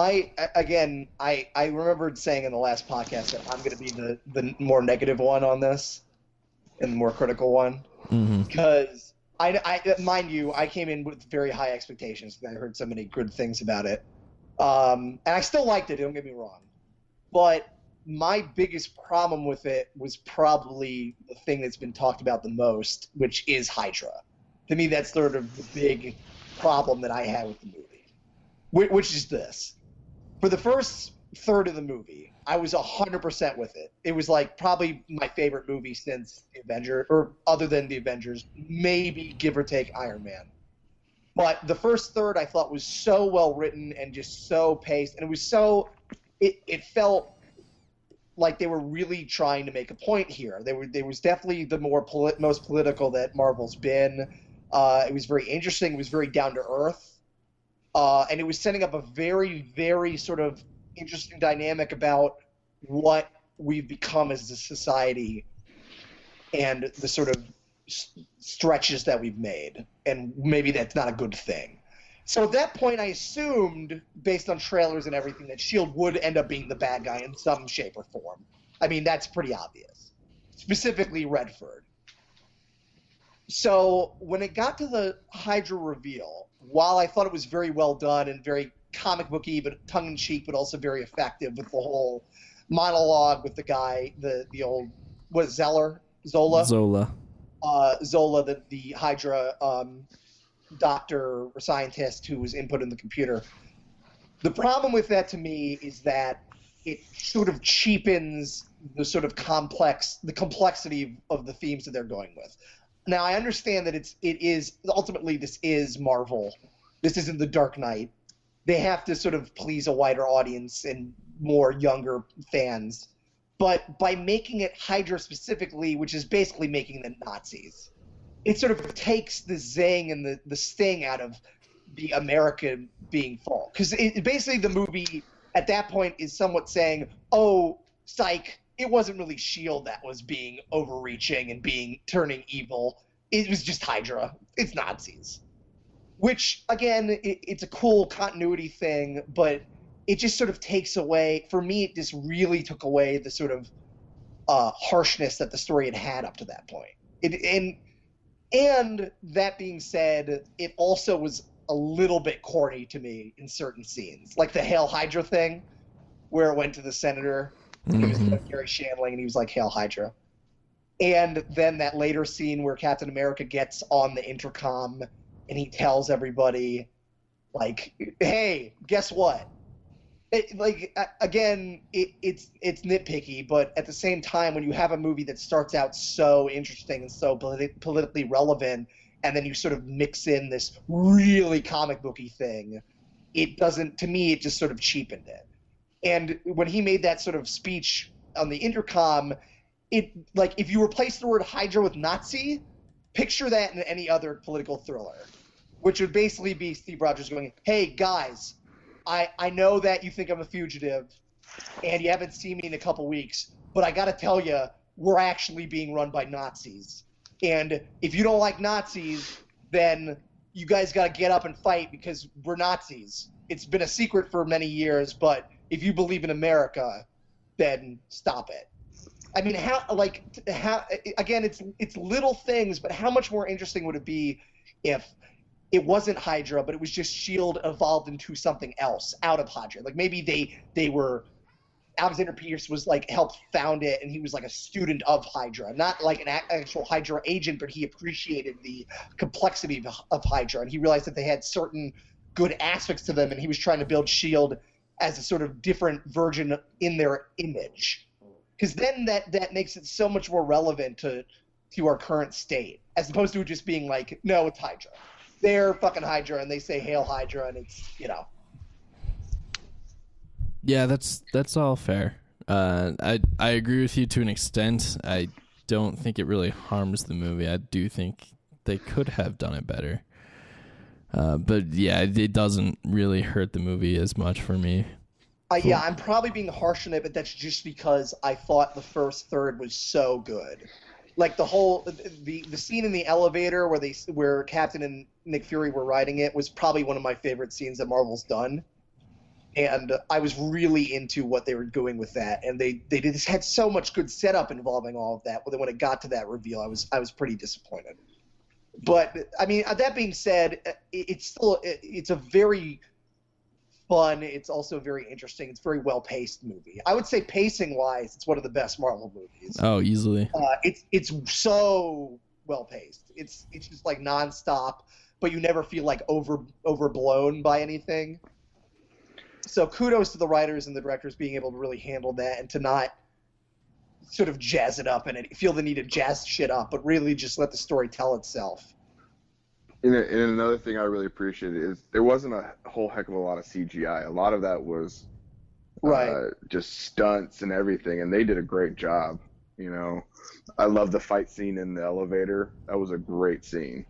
I remembered saying in the last podcast that I'm going to be the more negative one on this, and the more critical one, because I mind you, I came in with very high expectations because I heard so many good things about it, and I still liked it. Don't get me wrong, but my biggest problem with it was probably the thing that's been talked about the most, which is Hydra. To me, that's sort of the big problem that I had with the movie, which is this. for the first third of the movie, I was 100% with it. It was like probably my favorite movie since the Avengers, or other than the Avengers, maybe give or take Iron Man. But the first third I thought was so well written and just so paced, and it was so it felt like they were really trying to make a point here. They was definitely the most political that Marvel's been. It was very interesting. It was very down to earth, and it was setting up a very, very sort of interesting dynamic about what we've become as a society and the sort of stretches that we've made, and maybe that's not a good thing. So at that point, I assumed, based on trailers and everything, that S.H.I.E.L.D. would end up being the bad guy in some shape or form. I mean, that's pretty obvious. Specifically, Redford. So when it got to the Hydra reveal, while I thought it was very well done and very comic booky, but tongue-in-cheek, but also very effective with the whole monologue with the guy, the old, what is Zola? Zola. Zola, the Hydra doctor or scientist who was input in the computer. The problem with that to me is that it sort of cheapens the sort of complexity of the themes that they're going with. Now, I understand that it is ultimately, this is Marvel. This isn't the Dark Knight. They have to sort of please a wider audience and more younger fans. But by making it Hydra specifically, which is basically making them Nazis, it sort of takes the zing and the sting out of the America being false. Because basically the movie at that point is somewhat saying, oh, psych, it wasn't really S.H.I.E.L.D. that was being overreaching and turning evil. It was just Hydra. It's Nazis. Which, again, it's a cool continuity thing, but it just sort of takes away, for me, it just really took away the sort of harshness that the story had up to that point. And that being said, it also was a little bit corny to me in certain scenes. Like the Hail Hydra thing, where it went to the senator. He was Gary Shandling, and he was like, Hail Hydra. And then that later scene where Captain America gets on the intercom, and he tells everybody, like, hey, guess what? It's nitpicky, but at the same time, when you have a movie that starts out so interesting and so politically relevant, and then you sort of mix in this really comic booky thing, it doesn't, to me, it just sort of cheapened it. And when he made that sort of speech on the intercom, if you replace the word Hydra with Nazi, picture that in any other political thriller, which would basically be Steve Rogers going, hey, guys, I know that you think I'm a fugitive and you haven't seen me in a couple weeks, but I got to tell you, we're actually being run by Nazis. And if you don't like Nazis, then you guys got to get up and fight because we're Nazis. It's been a secret for many years, but if you believe in America, then stop it. I mean, again, it's little things, but how much more interesting would it be if it wasn't Hydra, but it was just S.H.I.E.L.D. evolved into something else out of Hydra? Like maybe they were, Alexander Pierce was like helped found it, and he was like a student of Hydra, not like an actual Hydra agent, but he appreciated the complexity of Hydra, and he realized that they had certain good aspects to them, and he was trying to build S.H.I.E.L.D. as a sort of different version in their image. Because then that makes it so much more relevant to our current state, as opposed to just being like, no, it's Hydra. They're fucking Hydra, and they say Hail Hydra, and it's, you know. Yeah, that's all fair. I agree with you to an extent. I don't think it really harms the movie. I do think they could have done it better. But yeah, it doesn't really hurt the movie as much for me. Yeah, I'm probably being harsh on it, but that's just because I thought the first third was so good. Like the whole the scene in the elevator where Captain and Nick Fury were riding it was probably one of my favorite scenes that Marvel's done. And I was really into what they were doing with that, and they just had so much good setup involving all of that. But when it got to that reveal, I was pretty disappointed. But I mean, that being said, it's a very fun. It's also very interesting. It's a very well paced movie. I would say pacing wise, it's one of the best Marvel movies. Oh, easily. It's so well paced. It's just like nonstop, but you never feel like overblown by anything. So kudos to the writers and the directors being able to really handle that and to not sort of jazz it up and feel the need to jazz shit up, but really just let the story tell itself. And another thing I really appreciated is there wasn't a whole heck of a lot of CGI. A lot of that was Right. just stunts and everything, and they did a great job. You know, I love the fight scene in the elevator. That was a great scene.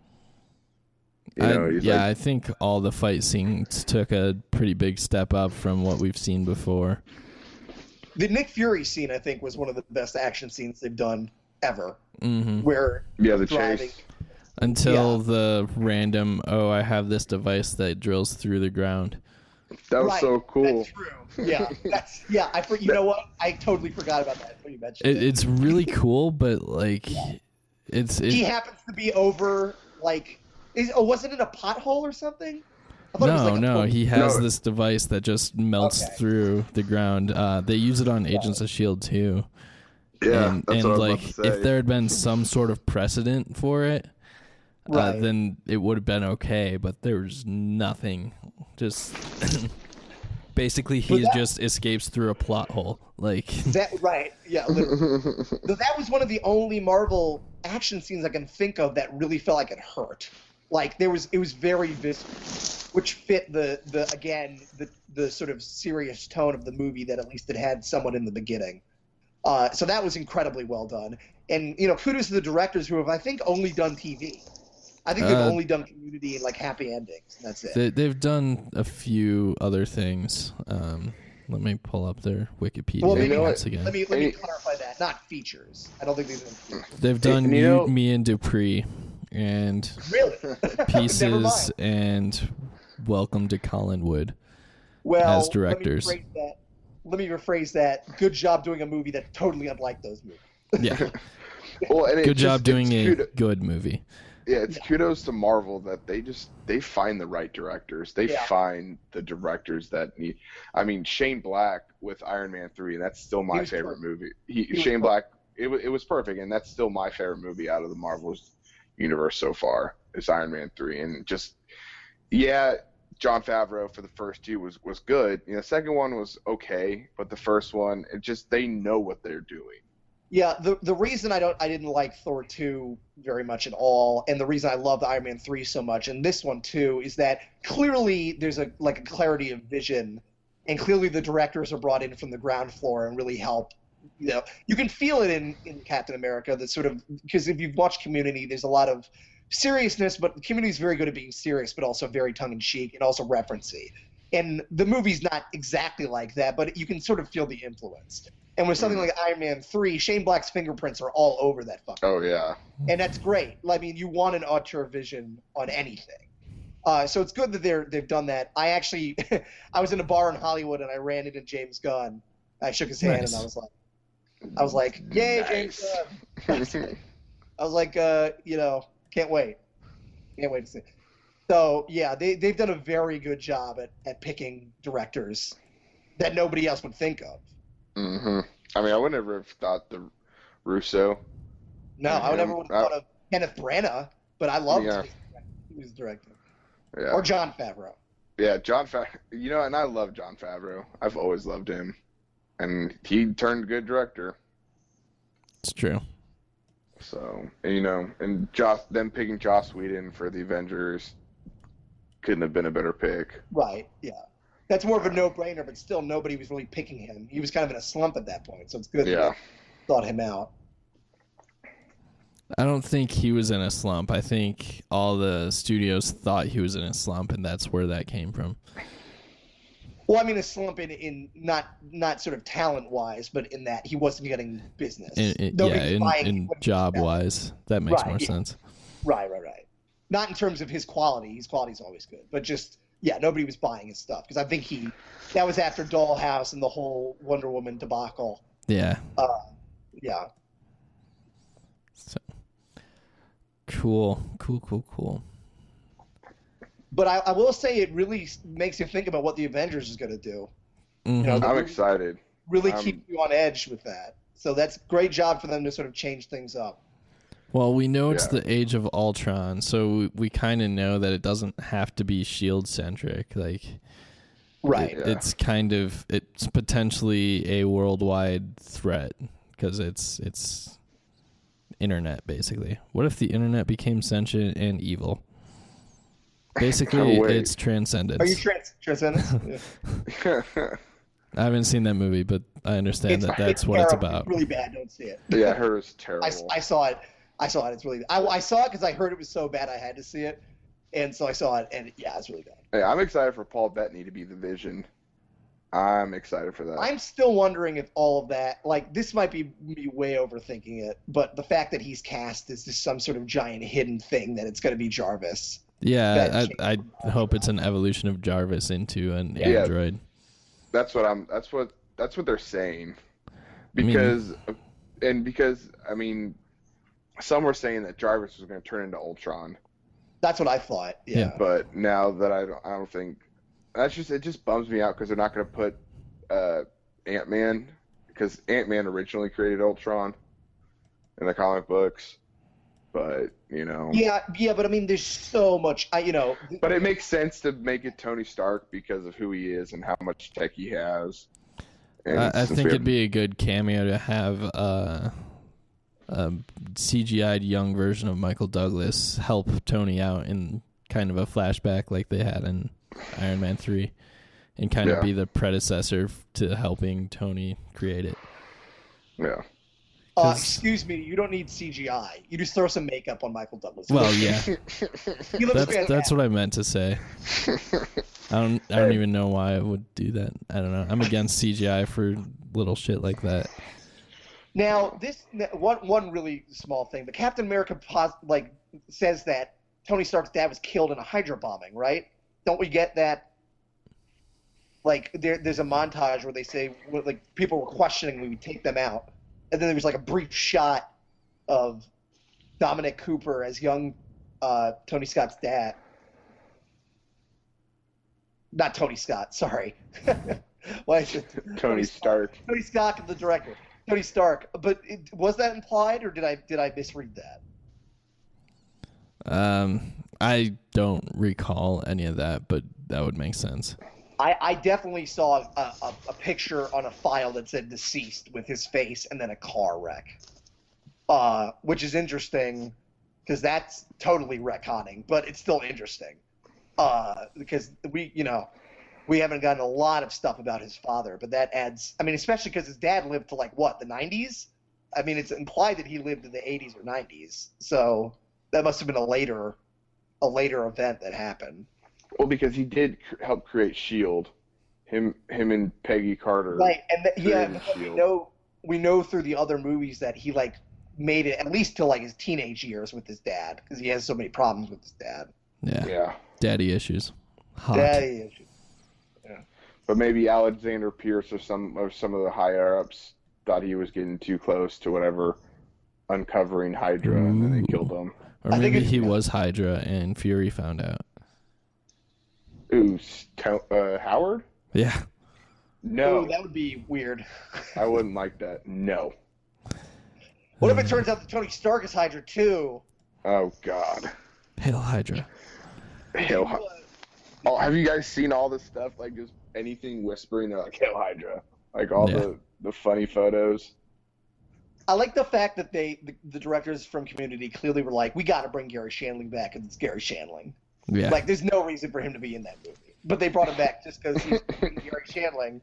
I think all the fight scenes took a pretty big step up from what we've seen before. The Nick Fury scene, I think, was one of the best action scenes they've done ever. Mm-hmm. Where the driving, chase. Until the random, I have this device that drills through the ground. That was right, so cool. That's true. Yeah, you know what? I totally forgot about that when you mentioned it. It's really cool, but like, He happens to be over like. Wasn't it a pothole or something? I thought it was like a No. pothole. He has this device that just melts Okay. through the ground. They use it on Agents of S.H.I.E.L.D. too. Yeah, and that's what I was like, about to say. if there had been some sort of precedent for it, Right. then it would have been okay. But there was nothing. Just basically, he just escapes through a plot hole. Like That right? Yeah. Literally. So that was one of the only Marvel action scenes I can think of that really felt like it hurt. Like it was very visceral, which fit the sort of serious tone of the movie that at least it had somewhat in the beginning. So that was incredibly well done. And kudos to the directors who have, I think, only done TV. I think they've only done Community and like happy endings, and that's it. they've done a few other things. Let me pull up their Wikipedia Well, maybe once again. let me clarify that. Not features. I don't think they've done features. They've done And you know- Me and Dupree and Really? Never Pieces mind. and Welcome to Collinwood. Well, as directors. Let me rephrase that. Good job doing a movie that totally unlike those movies. Yeah. Well, and Good job doing a kudos, good movie. it's kudos to Marvel that they find the right directors. They Yeah. find the directors that need. I mean, Shane Black with Iron Man 3, and that's still my was favorite perfect. movie. was Shane Black, it was perfect, and that's still my favorite movie out of the Marvel universe so far. Is Iron Man 3, and just Jon Favreau for the first two was good. The second one was okay, but the first one, they know what they're doing. Yeah, the reason I didn't like Thor 2 very much at all, and the reason I love Iron Man 3 so much, and this one too, is that clearly there's a clarity of vision, and clearly the directors are brought in from the ground floor and really help. You can feel it in Captain America, that sort of, because if you've watched Community, there's a lot of seriousness, but Community is very good at being serious, but also very tongue-in-cheek and also referencey. And the movie's not exactly like that, but you can sort of feel the influence. And with something like Iron Man 3, Shane Black's fingerprints are all over that fucking Oh yeah. and that's great. I mean, you want an auteur vision on anything. So it's good that they've done that. I actually, I was in a bar in Hollywood and I ran into James Gunn. I shook his hand Nice. and I was like, yay, James Gunn. I was like, can't wait. Can't wait to see. So yeah, they've done a very good job at picking directors that nobody else would think of. Mm-hmm. I mean, I would never have thought the Russo. No, I would never would have thought of Kenneth Branagh, but I loved he was directing. Yeah. Or Jon Favreau. Yeah, Jon Favreau. And I love Jon Favreau. I've always loved him, and he turned good director. It's true. So, and them picking Joss Whedon for the Avengers couldn't have been a better pick. Right, yeah. That's more of a no-brainer, but still nobody was really picking him. He was kind of in a slump at that point, so it's good that Yeah. they thought him out. I don't think he was in a slump. I think all the studios thought he was in a slump, and that's where that came from. Well, I mean a slump in not sort of talent-wise, but in that he wasn't getting business. Nobody was buying In what he was job-wise, that makes Right, more yeah. sense. Right. Not in terms of his quality. His quality's always good, but just nobody was buying his stuff because I think that was after Dollhouse and the whole Wonder Woman debacle. Yeah. Yeah. So, cool. But I will say it really makes you think about what the Avengers is going to do. Mhm. I'm excited. Really keep you on edge with that. So that's a great job for them to sort of change things up. Well, we know it's Yeah. the age of Ultron, so we kind of know that it doesn't have to be S.H.I.E.L.D. centric. Like, Right. It's potentially a worldwide threat because it's internet, basically. What if the internet became sentient and evil? Basically, No way. it's transcendence. Are you transcendence? Yeah. I haven't seen that movie, but I understand that's what it's terrible. about. It's really bad. Don't see it. Yeah, I heard it was terrible. I saw it. It's really. I saw it because I heard it was so bad I had to see it, and so I saw it, and yeah, it's really bad. Hey, I'm excited for Paul Bettany to be the Vision. I'm excited for that. I'm still wondering if all of that, like, this might be me way overthinking it, but the fact that he's cast is just some sort of giant hidden thing that it's going to be Jarvis. Yeah, I hope it's an evolution of Jarvis into an android. That's what they're saying. Because some were saying that Jarvis was going to turn into Ultron. That's what I thought. Yeah. But now that I don't think it just bums me out because they're not going to put Ant-Man, because Ant-Man originally created Ultron in the comic books. But Yeah, but I mean, there's so much. But it makes sense to make it Tony Stark because of who he is and how much tech he has. And I think it'd be a good cameo to have a CGI'd young version of Michael Douglas help Tony out in kind of a flashback like they had in Iron Man 3 and kind of be the predecessor to helping Tony create it. Yeah. Excuse me, you don't need CGI. You just throw some makeup on Michael Douglas. Well, yeah. He looks That's what I meant to say. I don't even know why I would do that. I don't know. I'm against CGI for little shit like that. Now, this one really small thing, but Captain America says that Tony Stark's dad was killed in a Hydra bombing, right? Don't we get that? Like, there's a montage where they say, like, people were questioning when we take them out. And then there was like a brief shot of Dominic Cooper as young Tony Scott's dad. Not Tony Scott, sorry. Tony Stark. Tony Scott, the director. Tony Stark. But was that implied, or did I misread that? I don't recall any of that, but that would make sense. I definitely saw a picture on a file that said deceased with his face and then a car wreck, which is interesting because that's totally retconning, but it's still interesting because we haven't gotten a lot of stuff about his father, but that adds. I mean, especially because his dad lived to the 90s. I mean, it's implied that he lived in the 80s or 90s, so that must have been a later event that happened. Well, because he did help create S.H.I.E.L.D. Him and Peggy Carter. Right, and S.H.I.E.L.D. we know through the other movies that he made it at least till his teenage years with his dad because he has so many problems with his dad. Yeah. Daddy issues. Hot. Daddy issues. Yeah. But maybe Alexander Pierce or some of the higher ups thought he was getting too close to whatever uncovering Hydra, and then they killed him. Or maybe he was Hydra and Fury found out. Ooh, Howard? Yeah. No. Ooh, that would be weird. I wouldn't like that. No. What if it turns out that Tony Stark is Hydra too? Oh, God. Hail Hydra. Oh, have you guys seen all this stuff? Like, just anything whispering, they're like, Hail Hydra. Like, all the funny photos. I like the fact that the directors from Community clearly were like, we got to bring Gary Shandling back because it's Gary Shandling. Yeah. Like, there's no reason for him to be in that movie. But they brought him back just because he's Gary Shandling.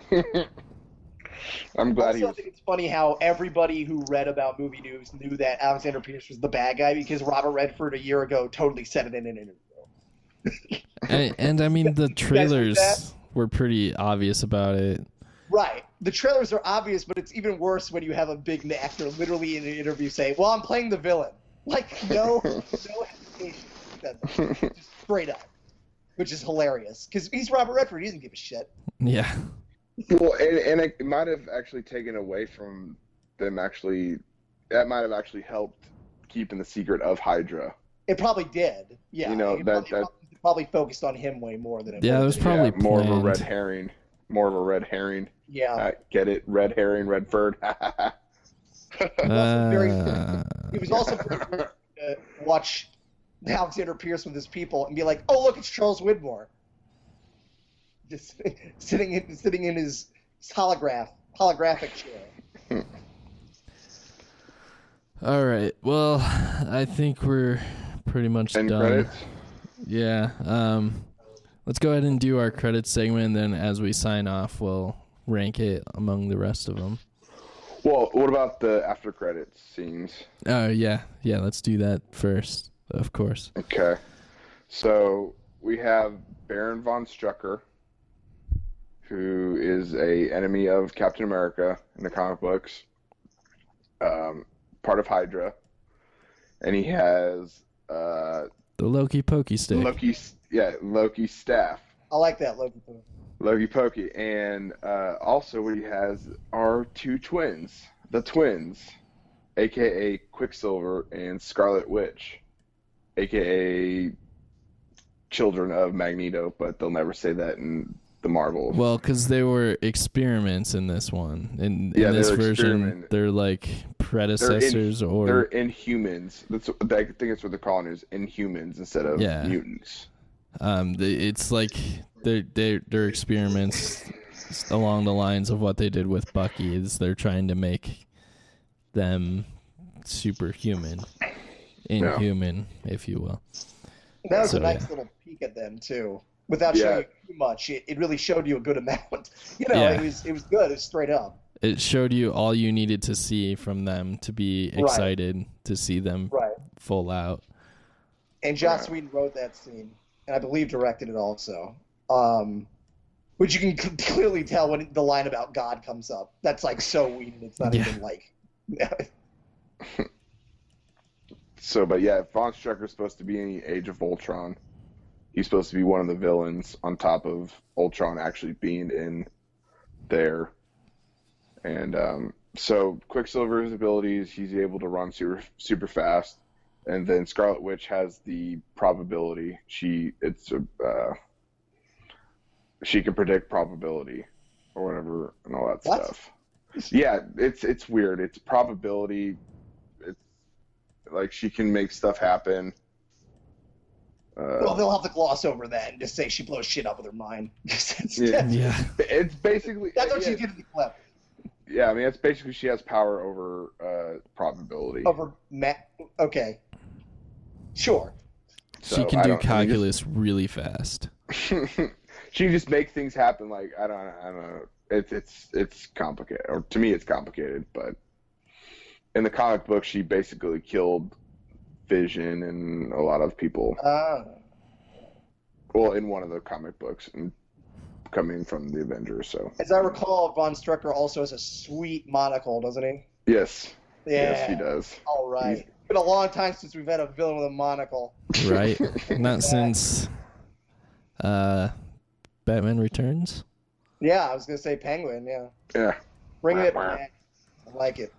I'm glad I think it's funny how everybody who read about movie news knew that Alexander Pierce was the bad guy because Robert Redford a year ago totally said it in an interview. and I mean, the trailers were pretty obvious about it. Right. The trailers are obvious, but it's even worse when you have a big actor literally in an interview say, well, I'm playing the villain. Like, no hesitation. Just straight up. Which is hilarious. Because he's Robert Redford. He doesn't give a shit. Yeah. Well, and it might have actually taken away from them actually. That might have actually helped keeping the secret of Hydra. It probably did. Yeah. You know, that probably focused on him way more than it it was probably more planned. of a red herring. More of a red herring. Yeah. Get it? Red herring, Redford. It was also very good to watch Alexander Pierce with his people and be like, oh, look, it's Charles Widmore. just sitting in his holographic chair. All right. Well, I think we're pretty much End done. credits. Yeah. Let's go ahead and do our credits segment, and then as we sign off, we'll rank it among the rest of them. Well, what about the after credits scenes? Oh, yeah. Yeah, let's do that first, of course. Okay. So we have Baron von Strucker, who is a enemy of Captain America in the comic books, part of Hydra, and he has The Loki Pokey Stick. Loki's staff, I like that, Loki. Loki Pokey, and also what he has are two twins, the twins, aka Quicksilver and Scarlet Witch, aka children of Magneto, but they'll never say that in the Marvels. Well, because they were experiments in this one. In Yeah, this they're version, experiment. they're like predecessors they're or... Inhumans. I think that's what they're calling it, is Inhumans instead of Yeah. mutants. It's like they're experiments along the lines of what they did with Bucky. Is they're trying to make them superhuman, inhuman, if you will. That was So, a nice yeah. little peek at them too, without showing you too much. It really showed you a good amount. Yeah. It was good. It was straight up. It showed you all you needed to see from them to be excited to see them Right. full out. And Joss Whedon wrote that scene, and I believe directed it also. Which you can clearly tell when the line about God comes up. That's like so Whedon. It's not even like. So, but yeah, Von Strucker's supposed to be in the Age of Ultron. He's supposed to be one of the villains on top of Ultron actually being in there. And so Quicksilver's abilities, he's able to run super fast. And then Scarlet Witch has the probability. She can predict probability or whatever and all that What? stuff. Yeah, it's weird. It's probability. It's like she can make stuff happen. Well, they'll have to gloss over that and just say she blows shit up with her mind. Yeah. Yeah. It's basically That's what yeah, she's getting the clip. Yeah, I mean, it's basically she has power over probability. Okay. Sure. She So, can I do don't- I calculus really fast. She can just make things happen. Like I don't know. It's complicated, or to me, it's complicated. But in the comic book, she basically killed Vision and a lot of people. Well, in one of the comic books, and coming from the Avengers. So As I recall, Von Strucker also has a sweet monocle, doesn't he? yes, Yeah. yes, he does. All right. It's been a long time since we've had a villain with a monocle. Right? Not since Batman Returns. Yeah, I was going to say Penguin, yeah. Yeah. Bring it back. I like it.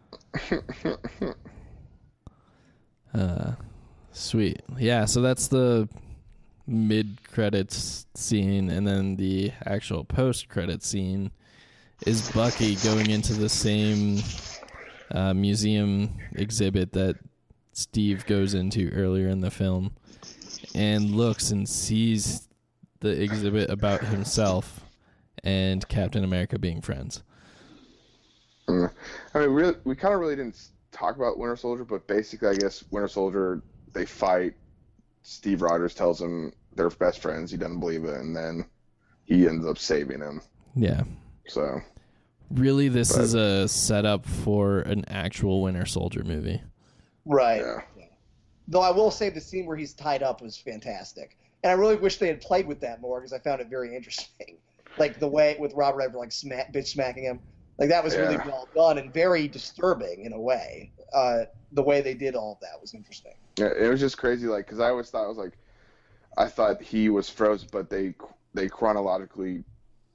Sweet. Yeah, so that's the mid-credits scene, and then the actual post-credit scene is Bucky going into the same museum exhibit that Steve goes into earlier in the film and looks and sees the exhibit about himself and Captain America being friends. I mean, we kind of really didn't talk about Winter Soldier, but basically, I guess Winter Soldier, they fight. Steve Rogers tells him they're best friends. He doesn't believe it, and then he ends up saving him. Yeah. So really, this is a setup for an actual Winter Soldier movie. Right. yeah, Though I will say the scene where he's tied up was fantastic. And I really wish they had played with that more because I found it very interesting. Like the way with Robert Redford like bitch smacking him. Like that was really well done and very disturbing in a way. The way they did all of that was interesting. yeah, it was just crazy. Like, because I always thought I thought he was frozen, but they chronologically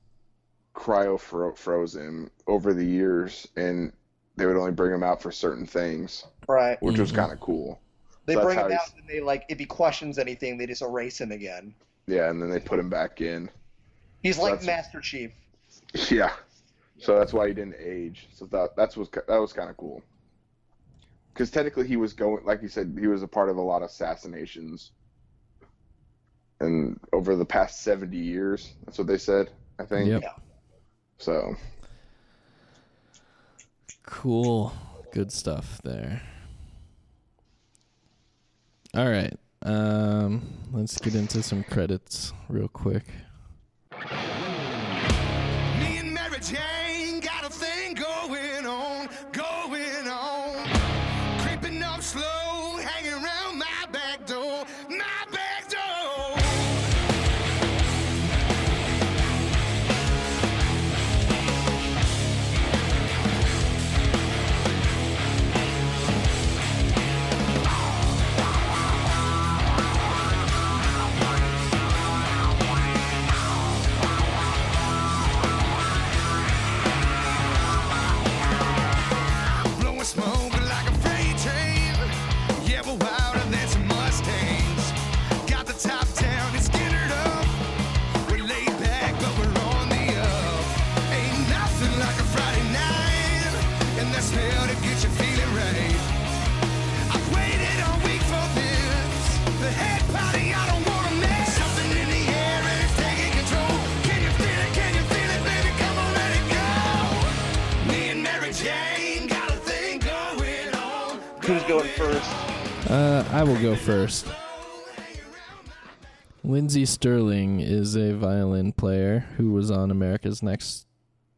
froze him over the years, and they would only bring him out for certain things, Right. which was kind of cool. They So that's bring how him he's- out and they like if he questions anything, they just erase him again. Yeah, and then they put him back in. He's like That's- Master Chief. Yeah, so that's why he didn't age. So that was kind of cool. Because technically, he was going, like you said, he was a part of a lot of assassinations, and over the past 70 years, that's what they said. I think. Yep. Yeah. So. Cool. Good stuff there. All right. Let's get into some credits real quick. Me and Mary Jane got a thing going on. Creeping up slow, hanging around my back door. Blowing smoke like a freight train. Yeah, we're wilder than some Mustangs. Got the top down and skinnered up. We're laid back, but we're on the up. Ain't nothing like a Friday night, and that smell to get you feeling right. I've waited all week for this. The head party I don't wanna miss. Something in the air and it's taking control. Can you feel it? Can you feel it, baby? Come on, let it go. Me and Mary Jane got a thing going on. Who's going first? I will go first. Lindsey Sterling is a violin player who was on America's Next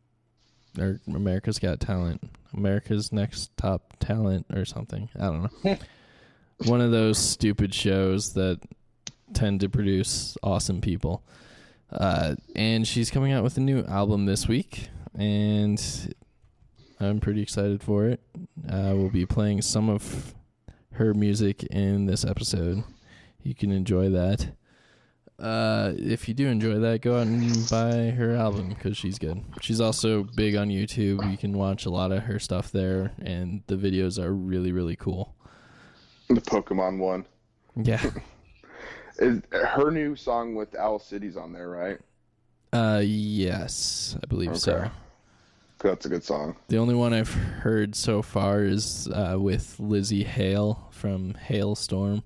Top Talent or something. I don't know. One of those stupid shows that tend to produce awesome people. And she's coming out with a new album this week, and I'm pretty excited for it. We'll be playing some of her music in this episode. You can enjoy that. If you do enjoy that, go out and buy her album because she's good. She's also big on YouTube. You can watch a lot of her stuff there, and the videos are really, really cool. The Pokemon one. Yeah. Is her new song with Owl City's on there, right? Yes, I believe so. Okay. That's a good song. The only one I've heard so far is with Lizzie Hale from Hailstorm,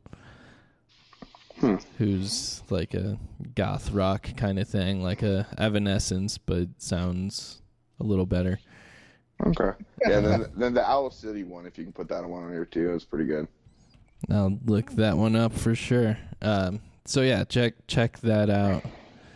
who's like a goth rock kind of thing, like a Evanescence, but sounds a little better. Okay. Yeah, then the Owl City one, if you can put that one on here too, is pretty good. I'll look that one up for sure. So yeah, check that out.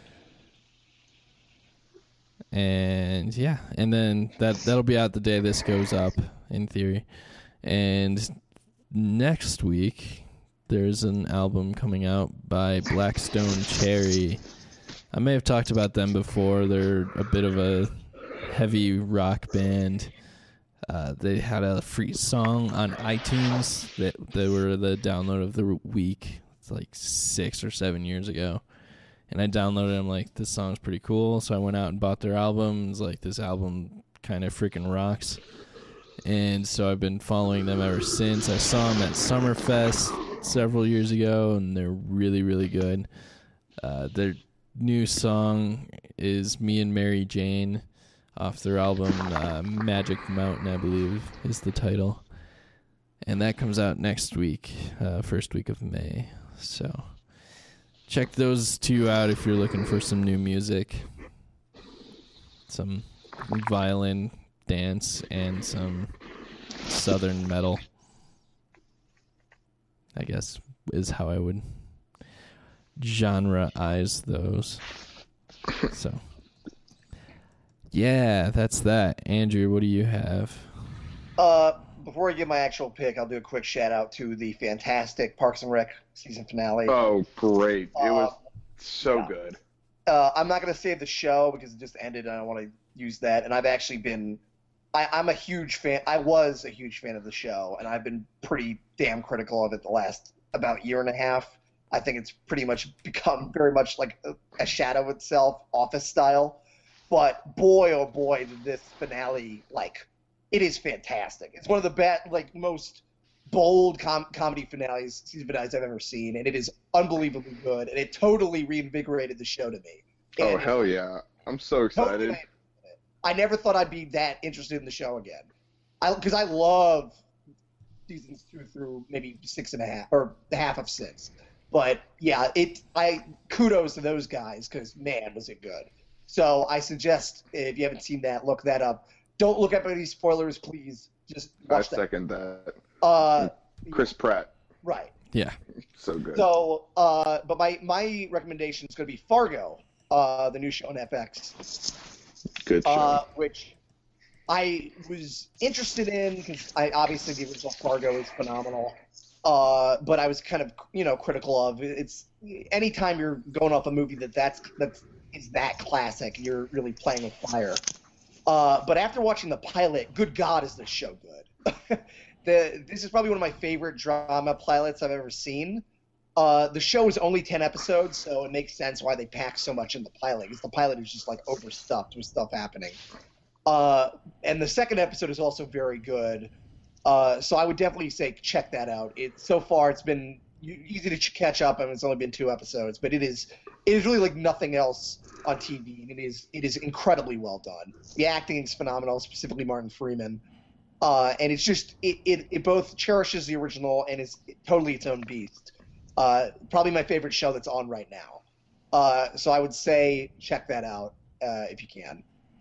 And yeah, and then that'll be out the day this goes up, in theory. And next week there's an album coming out by Blackstone Cherry. I may have talked about them before. They're a bit of a heavy rock band. They had a free song on iTunes that they were the download of the week. It's like 6 or 7 years ago. And I downloaded it. I'm like, this song's pretty cool. So I went out and bought their album. It's like, this album kind of freaking rocks. And so I've been following them ever since. I saw them at Summerfest several years ago, and they're really, really good. Their new song is Me and Mary Jane off their album Magic Mountain, I believe, is the title. And that comes out next week, first week of May. So check those two out if you're looking for some new music. Some violin dance and some southern metal, I guess, is how I would genre-ize those. So, yeah, that's that. Andrew, what do you have? Before I give my actual pick, I'll do a quick shout out to the fantastic Parks and Rec season finale. Oh, great. It was so good. I'm not going to save the show because it just ended and I don't want to use that. And I've actually been I'm a huge fan. I was a huge fan of the show, and I've been pretty damn critical of it the last about year and a half. I think it's pretty much become very much like a shadow of itself, Office style. But boy, oh boy, did this finale, like, it is fantastic. It's one of the most bold comedy season finales I've ever seen, and it is unbelievably good, and it totally reinvigorated the show to me. And oh, hell yeah. I'm so excited. I never thought I'd be that interested in the show again. Because I love seasons 2 through maybe 6.5, or half of 6. But, yeah, kudos to those guys, because, man, was it good. So I suggest, if you haven't seen that, look that up. Don't look up any spoilers, please. Just I watch that. second that. Chris Pratt. Right. Yeah. So good. So, but my recommendation is going to be Fargo, the new show on FX. Good show. Which I was interested in because obviously the original Fargo is phenomenal. But I was kind of critical of it's anytime you're going off a movie that's that classic, you're really playing with fire. But after watching the pilot, good God, is this show good? This is probably one of my favorite drama pilots I've ever seen. The show is only 10 episodes, so it makes sense why they pack so much in the pilot, because the pilot is just like overstuffed with stuff happening. And the second episode is also very good. So I would definitely say check that out. So far it's been easy to catch up. I mean, it's only been 2 episodes, but it is really like nothing else on TV. And it is incredibly well done. The acting is phenomenal, specifically Martin Freeman. And it's just it both cherishes the original and is totally its own beast. Probably my favorite show that's on right now. So I would say check that out if you can.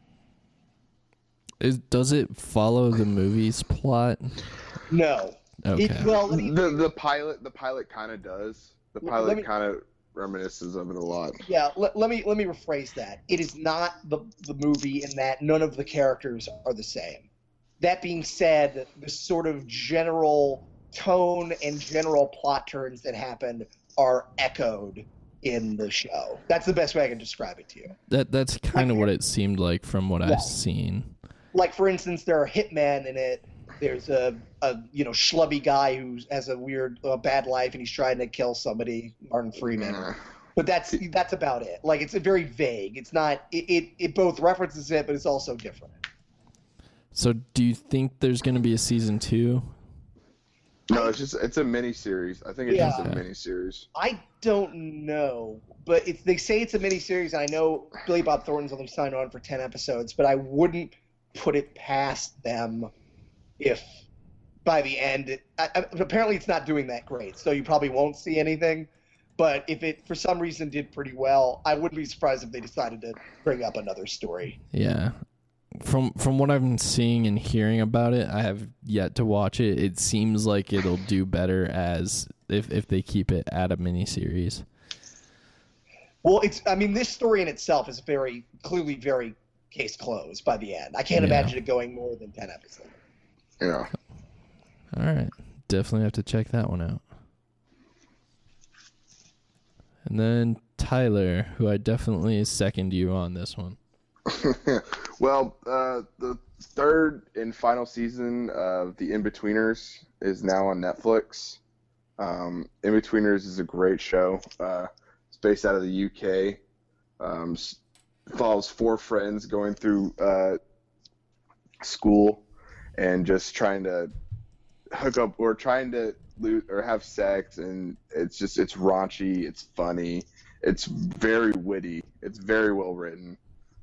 Does it follow the movie's plot? No. Okay. The pilot kind of does. The pilot kind of reminisces of it a lot. Yeah, let me rephrase that. It is not the movie in that none of the characters are the same. That being said, the sort of general tone and general plot turns that happen are echoed in the show. That's the best way I can describe it to you. That's kind of what it seemed like from what I've seen. Like, for instance, there are hitmen in it. There's a schlubby guy who has a bad life and he's trying to kill somebody, Martin Freeman. But that's about it. Like, it's very vague. It's not. It both references it, but it's also different. So, do you think there's going to be a season 2? No, it's a mini series. I think it's just a mini series. I don't know, but they say it's a mini series, and I know Billy Bob Thornton's only signed on for 10 episodes, but I wouldn't put it past them if by the end apparently it's not doing that great, so you probably won't see anything. But if it for some reason did pretty well, I wouldn't be surprised if they decided to bring up another story. Yeah. From what I've been seeing and hearing about it, I have yet to watch it. It seems like it'll do better as if they keep it at a miniseries. Well, this story in itself is very clearly very case closed by the end. I can't imagine it going more than 10 episodes. Yeah. All right. Definitely have to check that one out. And then Tyler, who I definitely second you on this one. Well, the third and final season of The In-Betweeners is now on Netflix. In-Betweeners is a great show. It's based out of the UK. Follows 4 friends going through school and just trying to hook up or trying to loot or have sex, and it's raunchy, it's funny, it's very witty, it's very well written.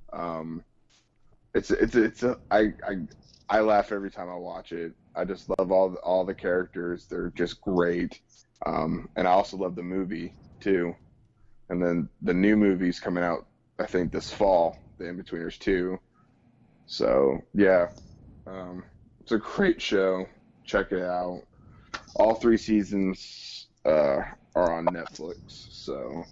I laugh every time I watch it. I just love all the characters. They're just great. And I also love the movie too. And then the new movie's coming out, I think, this fall, The In-Betweeners 2. So yeah, it's a great show. Check it out. All 3 seasons are on Netflix. So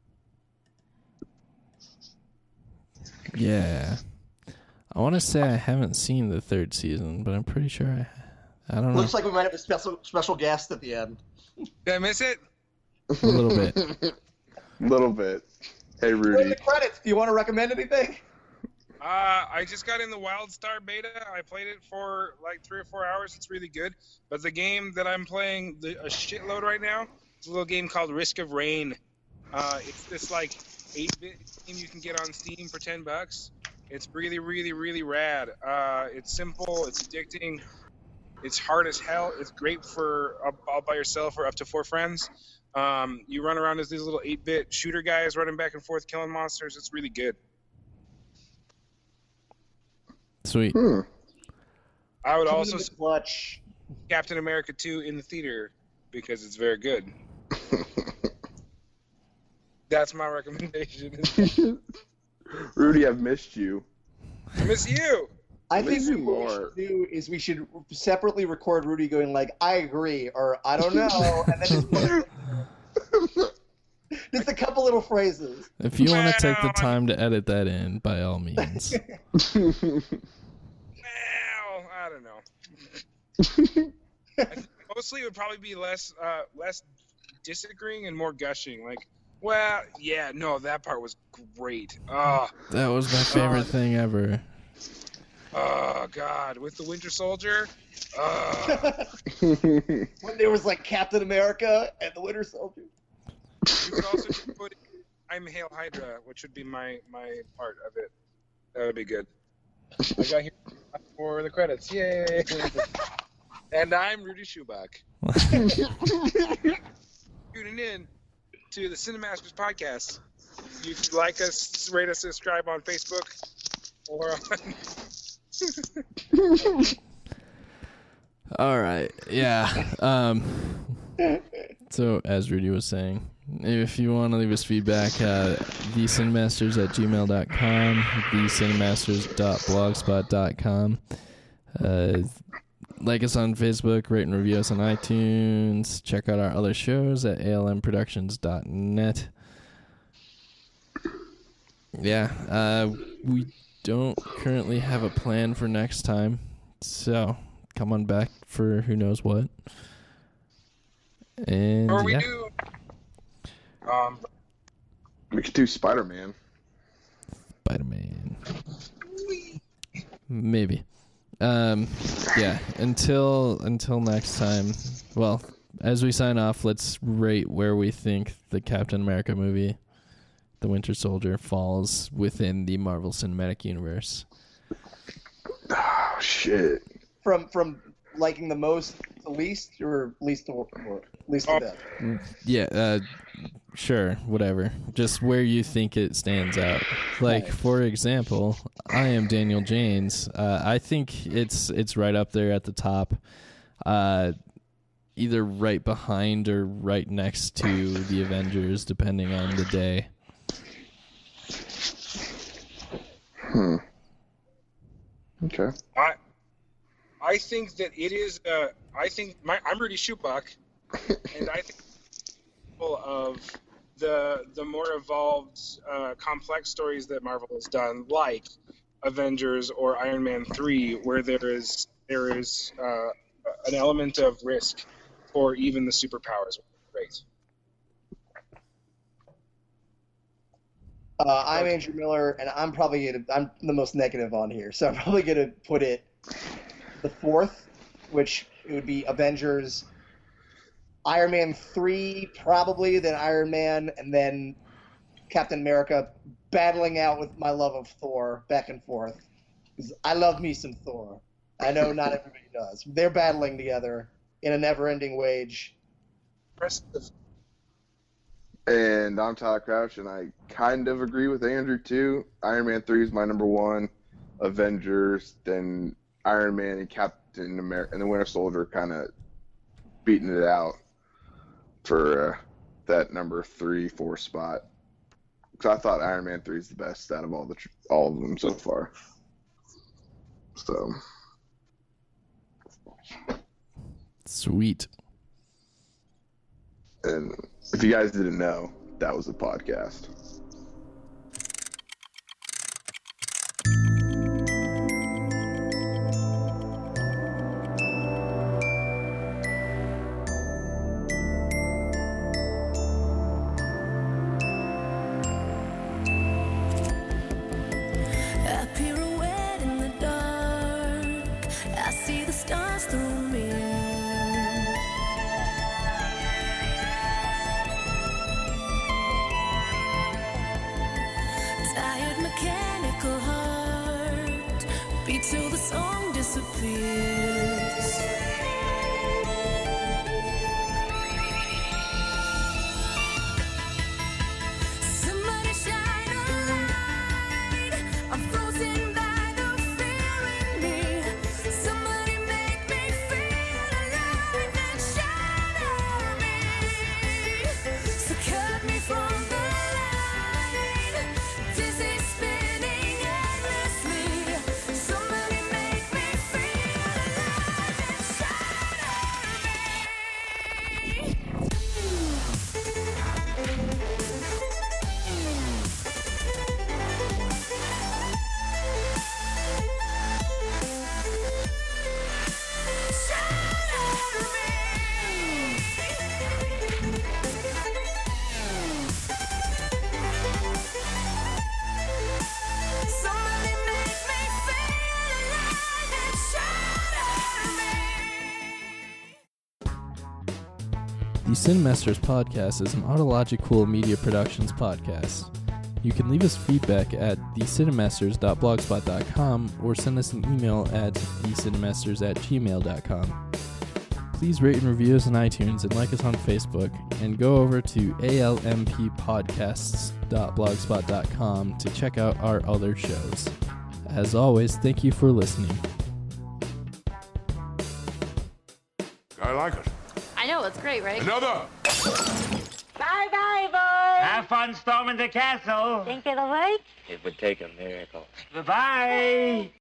yeah. I want to say I haven't seen the 3rd season, but I'm pretty sure I don't know. Looks like we might have a special guest at the end. Did I miss it? A little bit. Little bit. Hey, What are Rudy. the credits? Do you want to recommend anything? I just got in the WildStar beta. I played it for like 3 or 4 hours. It's really good. But the game that I'm playing a shitload right now is a little game called Risk of Rain. It's this like 8-bit game you can get on Steam for $10. It's really, really, really rad. It's simple. It's addicting. It's hard as hell. It's great for all by yourself or up to 4 friends. You run around as these little 8-bit shooter guys running back and forth killing monsters. It's really good. Sweet. I would also watch Captain America 2 in the theater because it's very good. That's my recommendation. Rudy, I've missed you. I miss you. I think Maybe what we more. should do is we should separately record Rudy going like, I agree, or I don't know, and then just a couple little phrases. If you want to take the Well, time to edit that in, by all means. Well, I don't know. I think mostly it would probably be less disagreeing and more gushing. Like, well, yeah, no, that part was great. That was my favorite thing ever. Oh God, with the Winter Soldier. When there was like Captain America and the Winter Soldier. You could also put I'm Hail Hydra, which would be my part of it. That would be good. I got here for the credits. Yay! And I'm Rudy Schubach. Tuning in to the Cinemasters podcast. You can like us, rate us, subscribe on Facebook or on... All right. Yeah. So, as Rudy was saying, if you want to leave us feedback, thecinemasters@gmail.com, thecinemasters.blogspot.com. Like us on Facebook, rate and review us on iTunes. Check out our other shows at almproductions.net. Yeah, we don't currently have a plan for next time, so come on back for who knows what. And Or we yeah. do... We could do Spider-Man. Spider-Man. Maybe. Yeah, until next time. Well, as we sign off, let's rate where we think the Captain America movie, The Winter Soldier, falls within the Marvel Cinematic Universe. Oh, shit. From liking the most to least, or least to best? Yeah, sure, whatever. Just where you think it stands out. Like, for example, I am Daniel Janes. I think it's right up there at the top. Either right behind or right next to the Avengers, depending on the day. Okay. I think that it is. I'm Rudy Schubach, and I think of the more evolved, complex stories that Marvel has done, like Avengers or Iron Man 3, where there is an element of risk for even the superpowers. Great. I'm Andrew Miller, and I'm the most negative on here, so I'm probably gonna put it the fourth, which it would be Avengers, Iron Man 3 probably, then Iron Man, and then Captain America, battling out with my love of Thor back and forth. 'Cause I love me some Thor. I know not everybody does. They're battling together in a never-ending wage. Impressive. And I'm Todd Crouch, and I kind of agree with Andrew, too. Iron Man 3 is my number one. Avengers, then Iron Man and Captain America, and the Winter Soldier kind of beating it out for that number 3-4 spot. Because I thought Iron Man 3 is the best out of all of them so far. So... Sweet. And if you guys didn't know, that was a podcast. A pirouette in the dark. I see the stars through me. Tired mechanical heart beat till the song disappears. Somebody shine a light. I'm frozen by the fear in me. Somebody make me feel alive and shatter me. So cut me from the light. Dizzy spin. The Cinemasters podcast is an Autological Media Productions podcast. You can leave us feedback at thecinemasters.blogspot.com or send us an email at thecinemasters@gmail.com. Please rate and review us on iTunes and like us on Facebook, and go over to almpodcasts.blogspot.com to check out our other shows. As always, thank you for listening. I like it. I know, it's great, right? Another. Bye-bye, boys. Have fun storming the castle. Think it'll work? It would take a miracle. Bye-bye.